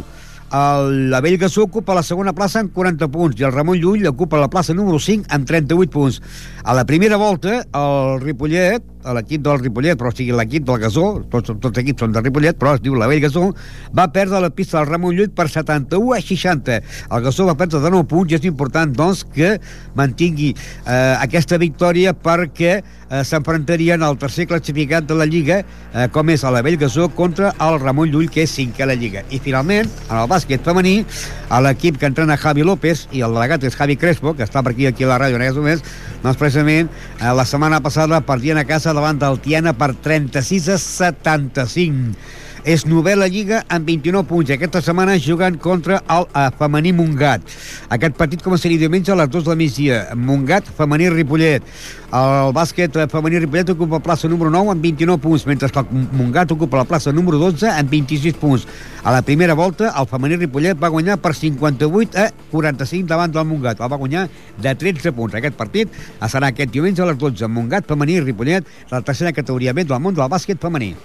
[SPEAKER 2] El la Vell Gasó ocupa la segona plaça amb quaranta punts, i el Ramon Llull ocupa la plaça número cinc amb trenta-vuit punts. A la primera volta, el Ripollet, l'equip del Ripollet, però o sigui l'equip del Gasó, tots, tots equips són del Ripollet, però es diu la Vell Gasó, va perdre la pista del Ramon Llull per setanta-u a seixanta. El Gasó va perdre de nou punts, i és important, doncs, que mantingui eh, aquesta victòria, perquè eh, s'enfrontarien al tercer classificat de la Lliga, eh, com és la Vell Gasó, contra el Ramon Llull, que és cinquè a la Lliga. I finalment, en el bàsquet femení, a l'equip que entrena Javi López, i el delegat és Javi Crespo, que està per aquí, aquí a la ràdio en aquests moments, doncs precisament eh, la setmana passada perdien a casa davant del Tiana per trenta-sis a setanta-cinc. És novena Lliga amb vint-i-nou punts. Aquesta setmana juguen contra el uh, femení Montgat. Aquest partit començaria diumenge a les dues de la migdia. Montgat, femení Ripollet. El bàsquet femení Ripollet ocupa la plaça número nou amb vint-i-nou punts, mentre que el Montgat ocupa la plaça número dotze amb vint-i-sis punts. A la primera volta, el femení Ripollet va guanyar per cinquanta-vuit a quaranta-cinc davant del Montgat. El va guanyar de tretze punts. Aquest partit serà aquest diumenge a les dotze. Montgat, femení Ripollet, la tercera categoria B del món del bàsquet femení.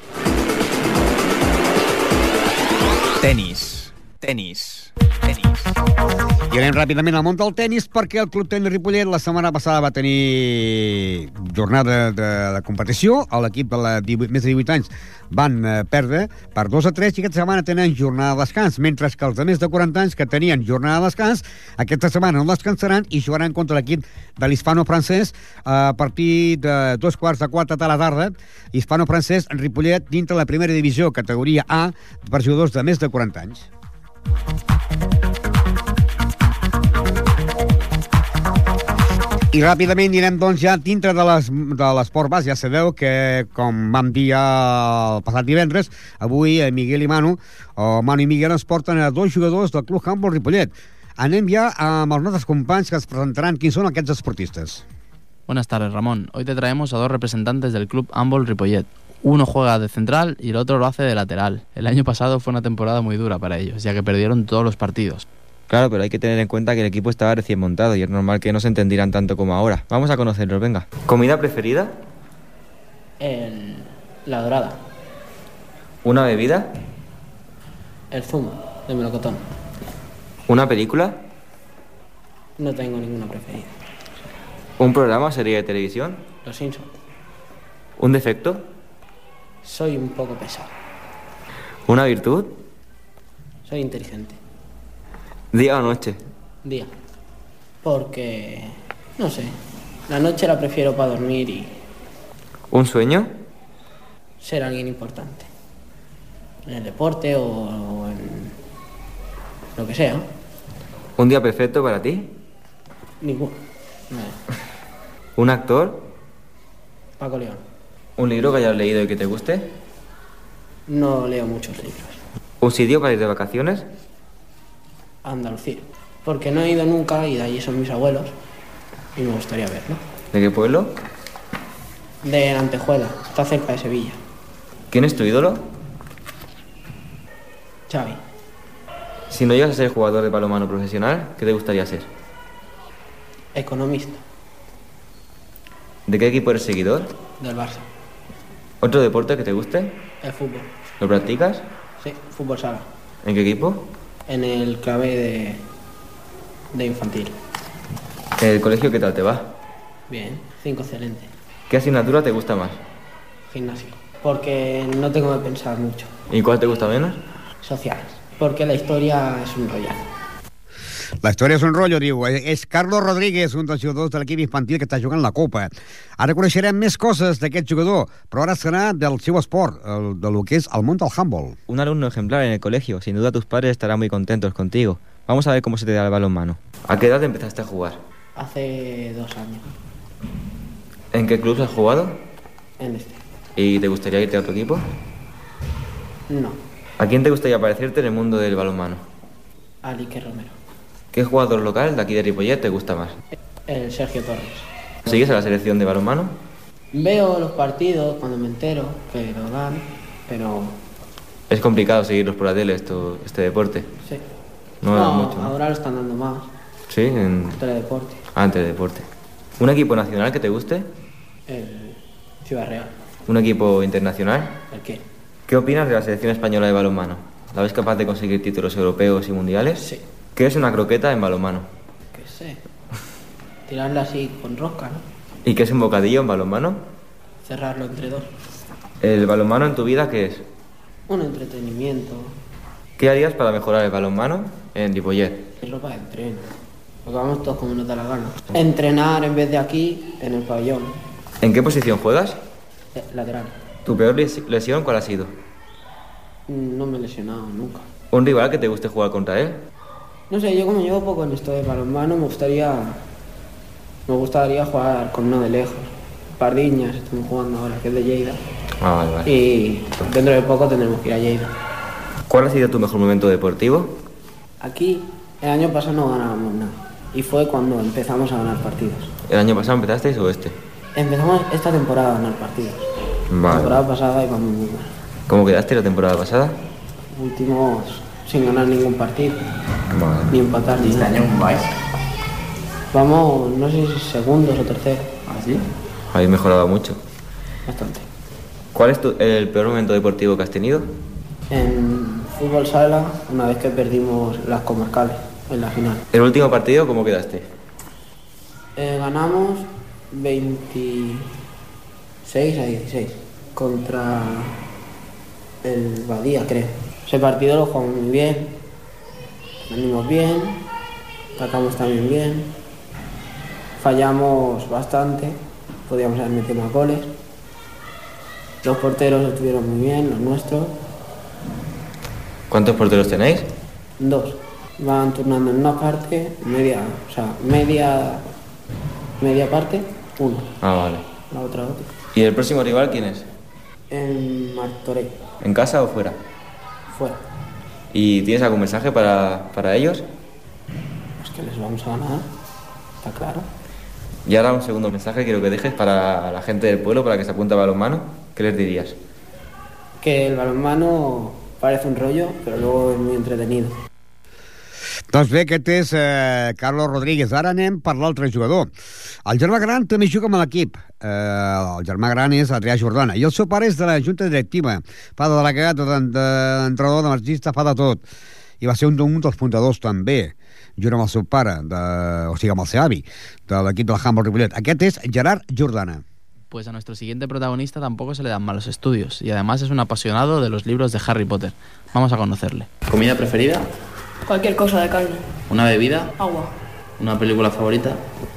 [SPEAKER 8] Tenis, tenis, tenis.
[SPEAKER 2] I anem ràpidament al món del tenis perquè el Club Tenis Ripollet la setmana passada va tenir jornada de, de competició. L'equip de la divuit, més de divuit anys van eh, perdre per dos a tres i aquesta setmana tenen jornada de descans, mentre que els de més de quaranta anys que tenien jornada de descans aquesta setmana no descansaran i jugaran contra l'equip de l'hispano-francès a partir de dos quarts de quatre de la tarda. Hispano-francès Ripollet dintre la primera divisió categoria A per jugadors de més de quaranta anys. I ràpidament anirem doncs ja dintre de les, de l'esport base. Ja sabeu que, com vam dir ja el passat divendres, avui Miguel i Manu, o Manu i Miguel, ens porten a dos jugadors del Club Handbol Ripollet. Anem ja amb els nostres companys que ens presentaran quins són aquests esportistes.
[SPEAKER 9] Buenas tardes, Ramón. Hoy te traemos a dos representantes del Club Handbol Ripollet. Uno juega de central y el otro lo hace de lateral. El año pasado fue una temporada muy dura para ellos, ya que perdieron todos los partidos.
[SPEAKER 10] Claro, pero hay que tener en cuenta que el equipo estaba recién montado y es normal que no se entendieran tanto como ahora. Vamos a conocerlos, venga. ¿Comida preferida?
[SPEAKER 11] El... la dorada.
[SPEAKER 10] ¿Una bebida?
[SPEAKER 11] El zumo de melocotón.
[SPEAKER 10] ¿Una película?
[SPEAKER 11] No tengo ninguna preferida.
[SPEAKER 10] ¿Un programa o serie de televisión?
[SPEAKER 11] Los Simpsons.
[SPEAKER 10] ¿Un defecto?
[SPEAKER 11] Soy un poco pesado.
[SPEAKER 10] ¿Una virtud?
[SPEAKER 11] Soy inteligente.
[SPEAKER 10] ¿Día o noche?
[SPEAKER 11] Día. Porque... no sé. La noche la prefiero para dormir y...
[SPEAKER 10] ¿Un sueño?
[SPEAKER 11] ser alguien importante. En el deporte o en... lo que sea.
[SPEAKER 10] ¿Un día perfecto para ti?
[SPEAKER 11] Ninguno. No.
[SPEAKER 10] ¿Un actor?
[SPEAKER 11] Paco León.
[SPEAKER 10] ¿Un libro que hayas leído y que te guste?
[SPEAKER 11] No leo muchos libros.
[SPEAKER 10] ¿Un sitio para ir de vacaciones?
[SPEAKER 11] Andalucía. Porque no he ido nunca y de allí son mis abuelos y me gustaría verlo.
[SPEAKER 10] ¿De qué pueblo?
[SPEAKER 11] De Antejuela, está cerca de Sevilla.
[SPEAKER 10] ¿Quién es tu ídolo?
[SPEAKER 11] Xavi.
[SPEAKER 10] Si no llegas a ser jugador de balonmano profesional, ¿qué te gustaría ser?
[SPEAKER 11] Economista.
[SPEAKER 10] ¿De qué equipo eres seguidor?
[SPEAKER 11] Del Barça.
[SPEAKER 10] ¿Otro deporte que te guste?
[SPEAKER 11] El fútbol.
[SPEAKER 10] ¿Lo practicas?
[SPEAKER 11] Sí, fútbol sala.
[SPEAKER 10] ¿En qué equipo?
[SPEAKER 11] En el clave de, de infantil.
[SPEAKER 10] ¿En el colegio qué tal te va?
[SPEAKER 11] Bien, cinco excelente.
[SPEAKER 10] ¿Qué asignatura te gusta más?
[SPEAKER 11] Gimnasio. Porque no tengo que pensar mucho.
[SPEAKER 10] ¿Y cuál te gusta menos?
[SPEAKER 11] Sociales. Porque la historia es un rollazo.
[SPEAKER 2] La història és un rotllo, diu. És Carlos Rodríguez, un dels jugadors de l'equip infantil que està jugant la Copa. Ara coneixerem més coses d'aquest jugador, però ara serà del seu esport, el, de lo que és el món del handball.
[SPEAKER 10] Un alumno ejemplar en el colegio. Sin duda tus padres estarán muy contentos contigo. Vamos a ver cómo se te da el balonmano. ¿A qué edad empezaste a jugar?
[SPEAKER 11] Hace dos años.
[SPEAKER 10] ¿En qué club has jugado?
[SPEAKER 11] En este.
[SPEAKER 10] ¿Y te gustaría irte a otro equipo?
[SPEAKER 11] No.
[SPEAKER 10] ¿A quién te gustaría parecerte en el mundo del balonmano?
[SPEAKER 11] A Lique Romero.
[SPEAKER 10] ¿Qué jugador local de aquí de Ripollet te gusta más?
[SPEAKER 11] El Sergio Torres.
[SPEAKER 10] ¿Sigues a la selección de balonmano?
[SPEAKER 11] Veo los partidos cuando me entero que lo dan, pero...
[SPEAKER 10] Es complicado seguirlos por la tele, esto, este deporte.
[SPEAKER 11] Sí.
[SPEAKER 10] No,
[SPEAKER 11] no
[SPEAKER 10] mucho, ¿no?
[SPEAKER 11] Ahora lo están dando más.
[SPEAKER 10] Sí, en...
[SPEAKER 11] Teledeporte.
[SPEAKER 10] Ah, en Teledeporte. ¿Un equipo nacional que te guste?
[SPEAKER 11] El Ciudad Real.
[SPEAKER 10] ¿Un equipo internacional?
[SPEAKER 11] ¿El qué?
[SPEAKER 10] ¿Qué opinas de la selección española de balonmano? ¿La ves capaz de conseguir títulos europeos y mundiales?
[SPEAKER 11] Sí.
[SPEAKER 10] ¿Qué es una croqueta en balonmano?
[SPEAKER 11] ¿Qué sé? Tirarla así con rosca, ¿no?
[SPEAKER 10] ¿Y qué es un bocadillo en balonmano?
[SPEAKER 11] Cerrarlo entre dos.
[SPEAKER 10] ¿El balonmano en tu vida qué es?
[SPEAKER 11] Un entretenimiento.
[SPEAKER 10] ¿Qué harías para mejorar el balonmano en Ripollet?
[SPEAKER 11] Es ropa de entreno. Porque vamos todos como nos da la gana. Entrenar en vez de aquí, en el pabellón.
[SPEAKER 10] ¿En qué posición juegas?
[SPEAKER 11] Eh, lateral.
[SPEAKER 10] ¿Tu peor lesión cuál ha sido?
[SPEAKER 11] No me he lesionado nunca.
[SPEAKER 10] ¿Un rival que te guste jugar contra él?
[SPEAKER 11] No sé, yo como llevo poco en esto de balonmano, me gustaría... Me gustaría jugar con uno de lejos. Pardiñas estamos jugando ahora, que es de Lleida.
[SPEAKER 10] Ah, vale, vale.
[SPEAKER 11] Y dentro de poco tendremos que ir a Lleida.
[SPEAKER 10] ¿Cuál ha sido tu mejor momento deportivo?
[SPEAKER 11] Aquí, el año pasado no ganábamos nada. Y fue cuando empezamos a ganar partidos.
[SPEAKER 10] ¿El año pasado empezasteis o este?
[SPEAKER 11] Empezamos esta temporada a ganar partidos.
[SPEAKER 10] Vale.
[SPEAKER 11] La temporada pasada íbamos muy mal.
[SPEAKER 10] ¿Cómo quedaste la temporada pasada?
[SPEAKER 11] Últimos sin ganar ningún partido.
[SPEAKER 10] Vale.
[SPEAKER 11] Ni empatar ni
[SPEAKER 8] ¿Este
[SPEAKER 11] nada.
[SPEAKER 8] año cómo vais?
[SPEAKER 11] Vamos, no sé si segundos o terceros.
[SPEAKER 8] ¿Ah, sí?
[SPEAKER 10] Habéis mejorado mucho.
[SPEAKER 11] Bastante.
[SPEAKER 10] ¿Cuál es tu- el peor momento deportivo que has tenido?
[SPEAKER 11] En fútbol sala, una vez que perdimos las comarcales en la final.
[SPEAKER 10] ¿El último partido cómo quedaste?
[SPEAKER 11] Eh, ganamos veintiséis a dieciséis contra el Badía, creo. Ese partido lo jugamos muy bien, venimos bien, atacamos también bien, fallamos bastante, podíamos haber metido más goles. Los porteros estuvieron muy bien, los nuestros,
[SPEAKER 10] ¿Cuántos porteros tenéis?
[SPEAKER 11] dos. Van turnando en una parte, media, o sea, media, media parte, uno,
[SPEAKER 10] Ah, vale.
[SPEAKER 11] la otra otra.
[SPEAKER 10] ¿Y el próximo rival quién es?
[SPEAKER 11] En Martorell,
[SPEAKER 10] ¿En casa o fuera?
[SPEAKER 11] fuera.
[SPEAKER 10] ¿Y tienes algún mensaje para, para ellos?
[SPEAKER 11] Pues que les vamos a ganar, está claro.
[SPEAKER 10] Y ahora un segundo mensaje quiero que dejes para la gente del pueblo, para que se apunte a balonmano. ¿Qué les dirías?
[SPEAKER 11] Que el balonmano parece un rollo, pero luego es muy entretenido.
[SPEAKER 2] Doncs bé, aquest és eh, Carlos Rodríguez. Ara anem per l'altre jugador. El germà gran també juga amb l'equip. Eh, el germà gran és Adrià Jordana. I el seu pare és de la junta directiva. Fa de delegat, d'entrenador, de marxista, fa de tot. I va ser un, un dels fundadors també, junt amb el seu pare, de, o sigui, amb el seu avi, de l'equip del Humboldt Ripollet. Aquest és Gerard Jordana.
[SPEAKER 9] Pues a nuestro siguiente protagonista tampoco se le dan malos estudios y además es un apasionado de los libros de Harry Potter. Vamos a conocerle. ¿Comida preferida?
[SPEAKER 12] Cualquier cosa de carne.
[SPEAKER 9] ¿Una bebida?
[SPEAKER 12] Agua.
[SPEAKER 9] ¿Una película favorita?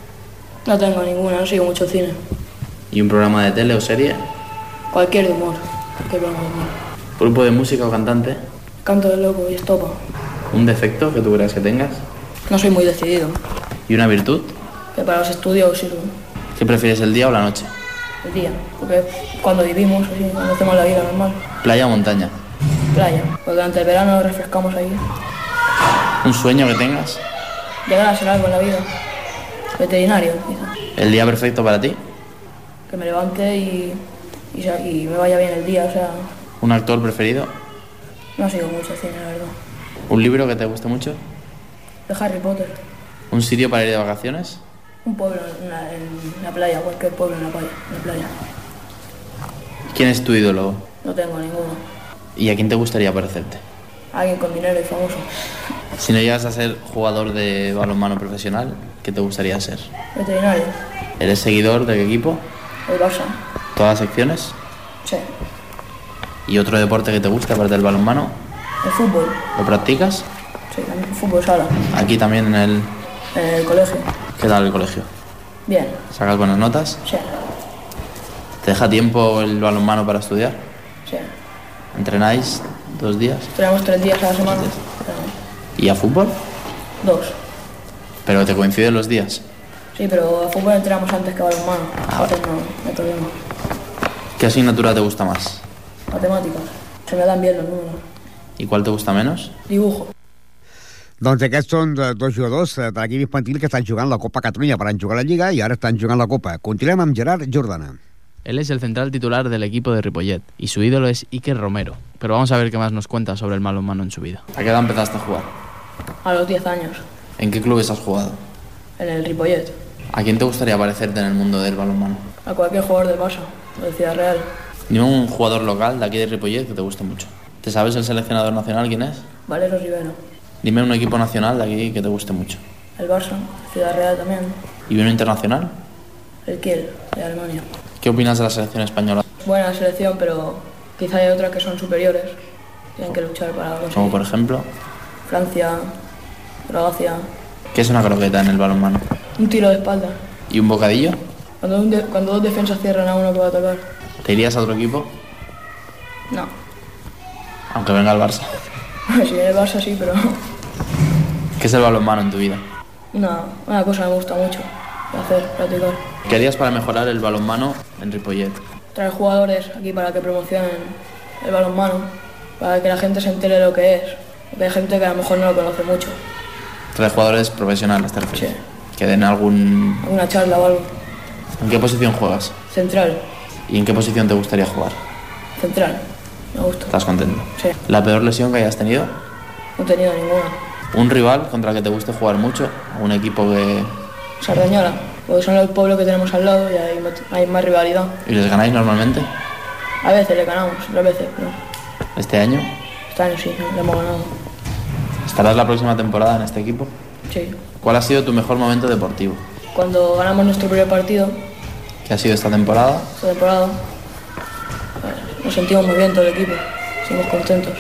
[SPEAKER 12] No tengo ninguna, no sigo mucho cine.
[SPEAKER 9] ¿Y un programa de tele o serie?
[SPEAKER 12] Cualquier de humor. Cualquier programa de humor.
[SPEAKER 9] ¿Grupo de música o cantante?
[SPEAKER 12] Canto de loco y estopa.
[SPEAKER 9] ¿Un defecto que tú creas que tengas?
[SPEAKER 12] No soy muy decidido.
[SPEAKER 9] ¿Y una virtud?
[SPEAKER 12] Que para los estudios sirve.
[SPEAKER 9] ¿Qué prefieres, el día o la noche?
[SPEAKER 12] El día. Porque cuando vivimos, así, cuando hacemos la vida normal.
[SPEAKER 9] ¿Playa o montaña?
[SPEAKER 12] Playa. Porque durante el verano nos refrescamos ahí.
[SPEAKER 9] ¿Un sueño que tengas?
[SPEAKER 12] Llegar a ser algo en la vida. Veterinario, quizá.
[SPEAKER 9] ¿El día perfecto para ti?
[SPEAKER 12] Que me levante y, y, sa- y me vaya bien el día, o sea,
[SPEAKER 9] ¿Un actor preferido?
[SPEAKER 12] no sigo mucho cine, la verdad.
[SPEAKER 9] ¿Un libro que te guste mucho?
[SPEAKER 12] De Harry Potter.
[SPEAKER 9] ¿Un sitio para ir de vacaciones?
[SPEAKER 12] Un pueblo en la, en la playa, cualquier pueblo en la playa. En la playa.
[SPEAKER 9] ¿Quién es tu ídolo?
[SPEAKER 12] No tengo ninguno.
[SPEAKER 9] ¿Y a quién te gustaría parecerte?
[SPEAKER 12] Alguien con dinero y famoso.
[SPEAKER 9] Si no llegas a ser jugador de balonmano profesional, ¿qué te gustaría ser?
[SPEAKER 12] Veterinario.
[SPEAKER 9] ¿Eres seguidor de qué equipo?
[SPEAKER 12] El Barça.
[SPEAKER 9] ¿Todas las secciones?
[SPEAKER 12] Sí.
[SPEAKER 9] ¿Y otro deporte que te guste aparte del balonmano?
[SPEAKER 12] El fútbol.
[SPEAKER 9] ¿Lo practicas?
[SPEAKER 12] Sí, también el fútbol sala.
[SPEAKER 9] Aquí también en el...
[SPEAKER 12] En el colegio.
[SPEAKER 9] ¿Qué tal el colegio?
[SPEAKER 12] Bien.
[SPEAKER 9] ¿Sacas buenas notas?
[SPEAKER 12] Sí.
[SPEAKER 9] ¿Te deja tiempo el balonmano para estudiar?
[SPEAKER 12] Sí.
[SPEAKER 9] ¿Entrenáis dos días?
[SPEAKER 12] Tenemos tres días a la semana.
[SPEAKER 9] ¿Y a fútbol?
[SPEAKER 12] Dos.
[SPEAKER 9] ¿Pero te coinciden los días?
[SPEAKER 12] Sí, pero a fútbol entrenamos antes que a balonmano.
[SPEAKER 9] Ah.
[SPEAKER 12] Entonces no, no hay problema.
[SPEAKER 9] ¿Qué asignatura te gusta más?
[SPEAKER 12] Matemáticas. Se me dan bien los números.
[SPEAKER 9] ¿Y cuál te gusta menos?
[SPEAKER 12] Dibujo.
[SPEAKER 2] Doncs aquests són de- dos jugadors eh, de l'equip infantil que estan jugant la Copa Catalunya, per jugar la Lliga, i ara estan jugant la Copa. Continuem amb Gerard Jordana.
[SPEAKER 9] Él es el central titular del equipo de Ripollet y su ídolo es Iker Romero. Pero vamos a ver qué más nos cuenta sobre el balonmano en su vida. ¿A qué edad empezaste a jugar?
[SPEAKER 12] A los diez años.
[SPEAKER 9] ¿En qué clubes has jugado?
[SPEAKER 12] En el Ripollet.
[SPEAKER 9] ¿A quién te gustaría parecerte en el mundo del balonmano?
[SPEAKER 12] A cualquier jugador del Barça. O del Ciudad Real.
[SPEAKER 9] Dime un jugador local de aquí de Ripollet que te guste mucho. ¿Te sabes el seleccionador nacional quién es?
[SPEAKER 12] Valero Rivero.
[SPEAKER 9] Dime un equipo nacional de aquí que te guste mucho.
[SPEAKER 12] El Barça. Ciudad Real también.
[SPEAKER 9] ¿Y uno internacional?
[SPEAKER 12] El Kiel, de Alemania.
[SPEAKER 9] ¿Qué opinas de la selección española?
[SPEAKER 12] Buena selección, pero quizá hay otras que son superiores. Tienen que luchar para conseguir.
[SPEAKER 9] Como por ejemplo,
[SPEAKER 12] Francia, Croacia.
[SPEAKER 9] ¿qué es una croqueta en el balonmano?
[SPEAKER 12] Un tiro de espalda.
[SPEAKER 9] ¿Y un bocadillo?
[SPEAKER 12] Cuando, un de- cuando dos defensas cierran a uno que va a tocar.
[SPEAKER 9] ¿Te irías a otro equipo?
[SPEAKER 12] No.
[SPEAKER 9] Aunque venga el Barça.
[SPEAKER 12] Si viene el Barça sí, pero
[SPEAKER 9] ¿Qué es el balonmano en tu vida?
[SPEAKER 12] una, una cosa me gusta mucho. hacer, practicar.
[SPEAKER 9] ¿Qué harías para mejorar el balonmano en Ripollet?
[SPEAKER 12] Traer jugadores aquí para que promocionen el balonmano, para que la gente se entere de lo que es, porque hay gente que a lo mejor no lo conoce mucho.
[SPEAKER 9] Traer jugadores profesionales, ¿te refieres?
[SPEAKER 12] Sí.
[SPEAKER 9] Que den algún...
[SPEAKER 12] alguna charla o algo.
[SPEAKER 9] ¿En qué posición juegas?
[SPEAKER 12] Central.
[SPEAKER 9] ¿Y en qué posición te gustaría jugar?
[SPEAKER 12] Central, me gusta.
[SPEAKER 9] ¿Estás contento?
[SPEAKER 12] Sí.
[SPEAKER 9] ¿La peor lesión que hayas tenido?
[SPEAKER 12] No he tenido ninguna.
[SPEAKER 9] ¿Un rival contra el que te guste jugar mucho? ¿Un equipo que...?
[SPEAKER 12] Sardañola, porque son el pueblo que tenemos al lado y hay, hay más rivalidad.
[SPEAKER 9] ¿Y les ganáis normalmente?
[SPEAKER 12] A veces le ganamos, otras veces no.
[SPEAKER 9] ¿Este año?
[SPEAKER 12] Este año sí, le hemos ganado.
[SPEAKER 9] ¿Estarás la próxima temporada en este equipo?
[SPEAKER 12] Sí.
[SPEAKER 9] ¿Cuál ha sido tu mejor momento deportivo?
[SPEAKER 12] Cuando ganamos nuestro primer partido.
[SPEAKER 9] ¿Qué ha sido esta temporada?
[SPEAKER 12] Esta temporada. Pues, nos sentimos muy bien todo el equipo, estamos contentos.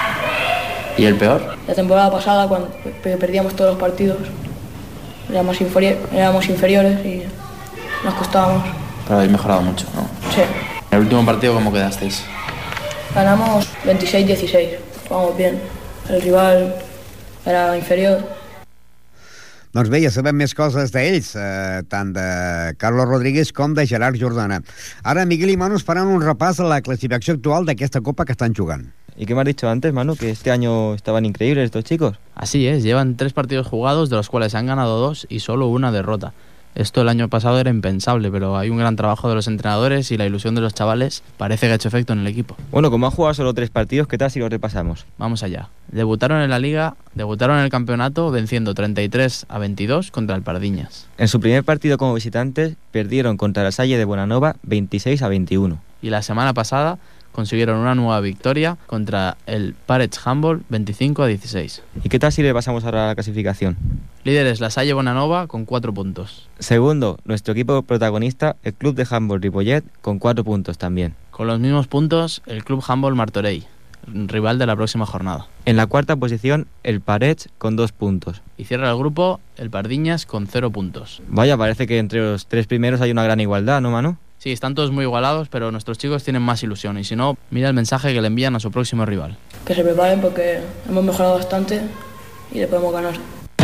[SPEAKER 9] ¿Y el peor?
[SPEAKER 12] La temporada pasada, cuando perdíamos todos los partidos, éramos, inferi éramos inferiores y nos costábamos.
[SPEAKER 9] Pero habéis mejorado mucho, ¿no?
[SPEAKER 12] Sí.
[SPEAKER 9] ¿En el último partido cómo quedasteis?
[SPEAKER 12] Ganamos veintiséis dieciséis, jugamos bien. El rival era inferior.
[SPEAKER 2] Doncs bé, ja sabem més coses d'ells, eh, tant de Carlos Rodríguez com de Gerard Jordana. Ara Miguel i Manu faran un repàs a la clasificació actual d'aquesta Copa que estan jugant.
[SPEAKER 10] ¿Y qué me has dicho antes, Manu? Que este año estaban increíbles estos chicos.
[SPEAKER 9] Así es, llevan tres partidos jugados, de los cuales han ganado dos y solo una derrota. Esto el año pasado era impensable, pero hay un gran trabajo de los entrenadores y la ilusión de los chavales parece que ha hecho efecto en el equipo.
[SPEAKER 10] Bueno, como han jugado solo tres partidos, ¿qué tal si los repasamos?
[SPEAKER 9] Vamos allá. Debutaron en la Liga, debutaron en el campeonato venciendo treinta y tres a veintidós contra el Pardiñas.
[SPEAKER 10] En su primer partido como visitantes, perdieron contra la Salle de Bonanova veintiséis a veintiuno.
[SPEAKER 9] Y la semana pasada consiguieron una nueva victoria contra el Parets Handball veinticinco a dieciséis.
[SPEAKER 10] ¿Y qué tal si le pasamos ahora a la clasificación?
[SPEAKER 9] Líder es la Salle Bonanova con cuatro puntos.
[SPEAKER 10] Segundo, nuestro equipo protagonista, el Club de Handball Ripollet, con cuatro puntos también.
[SPEAKER 9] Con los mismos puntos, el Club Handball Martorell, rival de la próxima jornada.
[SPEAKER 10] En la cuarta posición, el Parets con dos puntos.
[SPEAKER 9] Y cierra el grupo el Pardiñas con cero puntos.
[SPEAKER 10] Vaya, parece que entre los tres primeros hay una gran igualdad, ¿no, Manu?
[SPEAKER 9] Sí, están todos muy igualados, pero nuestros chicos tienen más ilusión. Y si no, mira el mensaje que le envían a su próximo rival.
[SPEAKER 12] Que se preparen porque hemos mejorado bastante y le podemos ganar.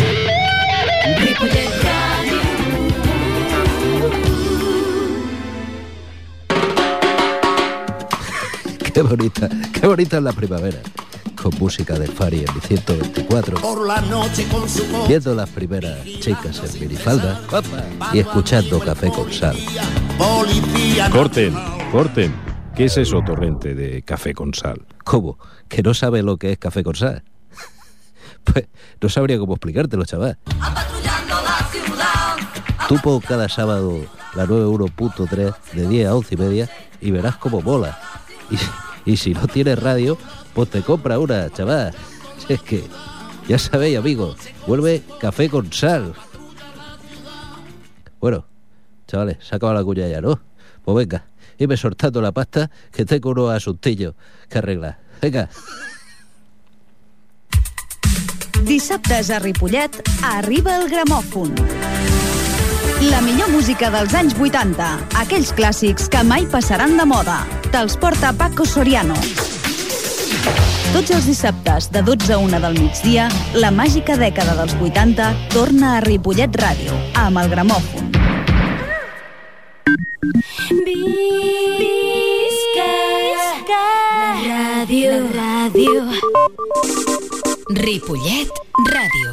[SPEAKER 13] Qué bonita, qué bonita es la primavera. Con música de Fari en mi ciento veinticuatro,
[SPEAKER 14] por la noche con su
[SPEAKER 13] viendo las primeras chicas en minifalda y escuchando Café con Sal.
[SPEAKER 15] Corten, corten. ¿Qué es eso, Torrente, de Café con Sal?
[SPEAKER 13] ¿Cómo? ¿Que no sabe lo que es Café con Sal? Pues no sabría cómo explicártelo, chaval. Tú pon cada sábado la nueve uno punto tres de diez a once y media y verás cómo mola. Y, y si no tienes radio, pues te compra una, chaval. Es que, ya sabéis, amigos, vuelve Café con Sal. Bueno, chavales, se ha acabado la cuña ya, ¿no? Pues venga, irme soltando la pasta, que tengo unos asuntillos que arreglar. Venga.
[SPEAKER 1] Dissabtes a Ripollet arriba el gramòfon. La millor música dels anys vuitanta, aquells clàssics que mai passaran de moda. Te'ls porta Paco Soriano. Tots els dissabtes, de dotze a una del migdia, la màgica dècada dels vuitanta torna a Ripollet Ràdio, amb el gramòfon.
[SPEAKER 16] Visca la ràdio. La ràdio. Ripollet Ràdio.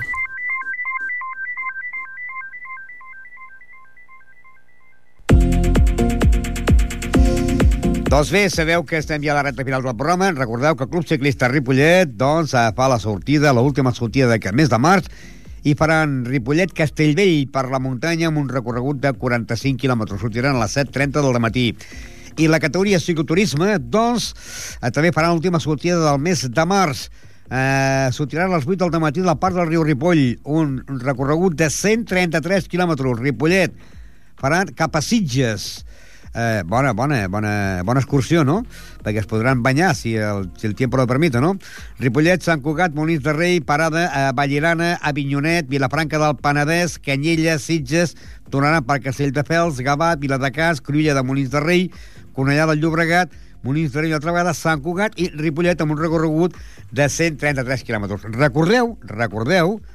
[SPEAKER 2] Doncs bé, sabeu que estem ja a la recta final del programa. Recordeu que el Club Ciclista Ripollet doncs, fa la sortida, l'última sortida d'aquest mes de març, i faran Ripollet-Castellvell per la muntanya amb un recorregut de quaranta-cinc quilòmetres. Sortiran a les set trenta del matí. I la categoria cicloturisme, doncs, eh, també faran l'última sortida del mes de març. Eh, sortiran a les vuit del matí de la part del riu Ripoll, un recorregut de cent trenta-tres quilòmetres. Ripollet faran cap a Sitges. Eh, bona, bona, bona, bona excursió, no? Perquè es podran banyar, si el, si el tiempo lo permite, no? Ripollet, Sant Cugat, Molins de Rei, parada a Vallirana, Avinyonet, Vilafranca del Penedès, Canyelles, Sitges, tornaran per Castelldefels, Gavat, Viladecans, Cruïlla de Molins de Rei, Cornellà del Llobregat, Molins de Rei una altra vegada, Sant Cugat i Ripollet amb un recorregut de cent trenta-tres quilòmetres. Recordeu, recordeu,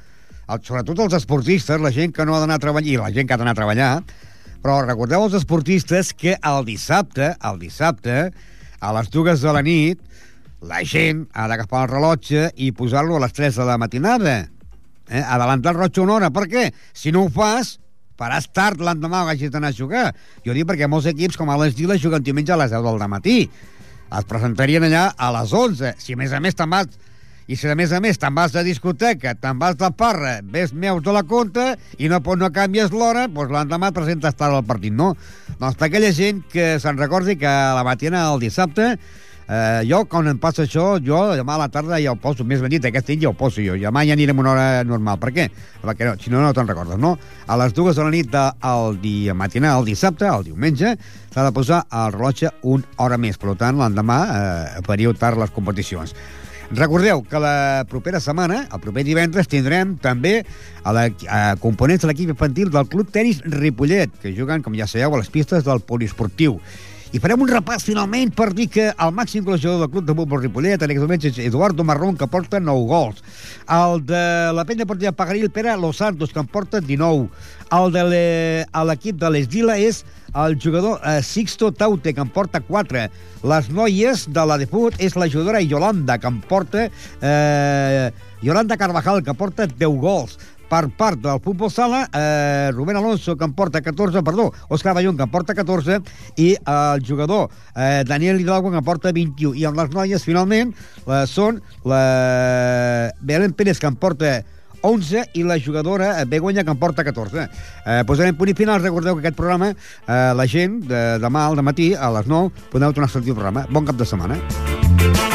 [SPEAKER 2] el, sobretot els esportistes, la gent que no ha d'anar a treballar, i la gent que ha d'anar a treballar, però recordeu els esportistes que el dissabte, el dissabte, a les dues de la nit, la gent ha d'agafar el rellotge i posar-lo a les tres de la matinada. Eh? Adelantar el rellotge una hora. Per què? Si no ho fas, faràs tard l'endemà que hagis d'anar a jugar. Jo dic perquè molts equips, com a les Diles, juguen diumenge a les deu del matí. Es presentarien allà a les onze. Si a més a més te'n vas... I si a més a més te'n vas de discoteca, te'n vas de parra, ves meus de la compta i no, no canvies l'hora, doncs l'endemà et presentes tard al partit, no? Doncs per aquella gent que se'n recordi que a la matina del dissabte, eh, jo, quan em passa això, jo demà a la tarda ja ho poso, més ben dit, aquest any ja ho poso jo, demà ja anirem una hora normal. Per què? Perquè no, si no, no te'n recordes, no? A les dues de la nit del dia matinà, el dissabte, el diumenge, s'ha de posar el rellotge una hora més, per tant, l'endemà eh, faríeu tard les competicions. Recordeu que la propera setmana, el proper divendres, tindrem també a la, a components de l'equip infantil del Club Tenis Ripollet, que juguen, com ja sabeu, a les pistes del poliesportiu. I farem un repàs, finalment, per dir que el màxim golejador del Club de Futbol Ripollet en aquest moment és Eduardo Marrón, que porta nou gols. El de la penya deportiva Pagaril, Pere Los Santos, que en porta dinou. El de l'equip de l'Esdila és el jugador eh, Sixto Taute, que en porta quatre. Les noies de la de Fut és la jugadora Yolanda, que en porta... Eh, Yolanda Carvajal, que porta deu gols. Per part del futbol sala, eh, Rubén Alonso, que en porta catorze, perdó, Òscar Ballón, que en porta catorze, i el jugador eh, Daniel Hidalgo, que en porta vint-i-u. I amb les noies, finalment, eh, són la Belén Pérez, que en porta onze, i la jugadora Begoña, que en porta catorze. Eh, posarem punt i final. Recordeu que aquest programa, eh, la gent, de, demà al matí, a les nou, podeu tornar a sentir el programa. Bon cap de setmana.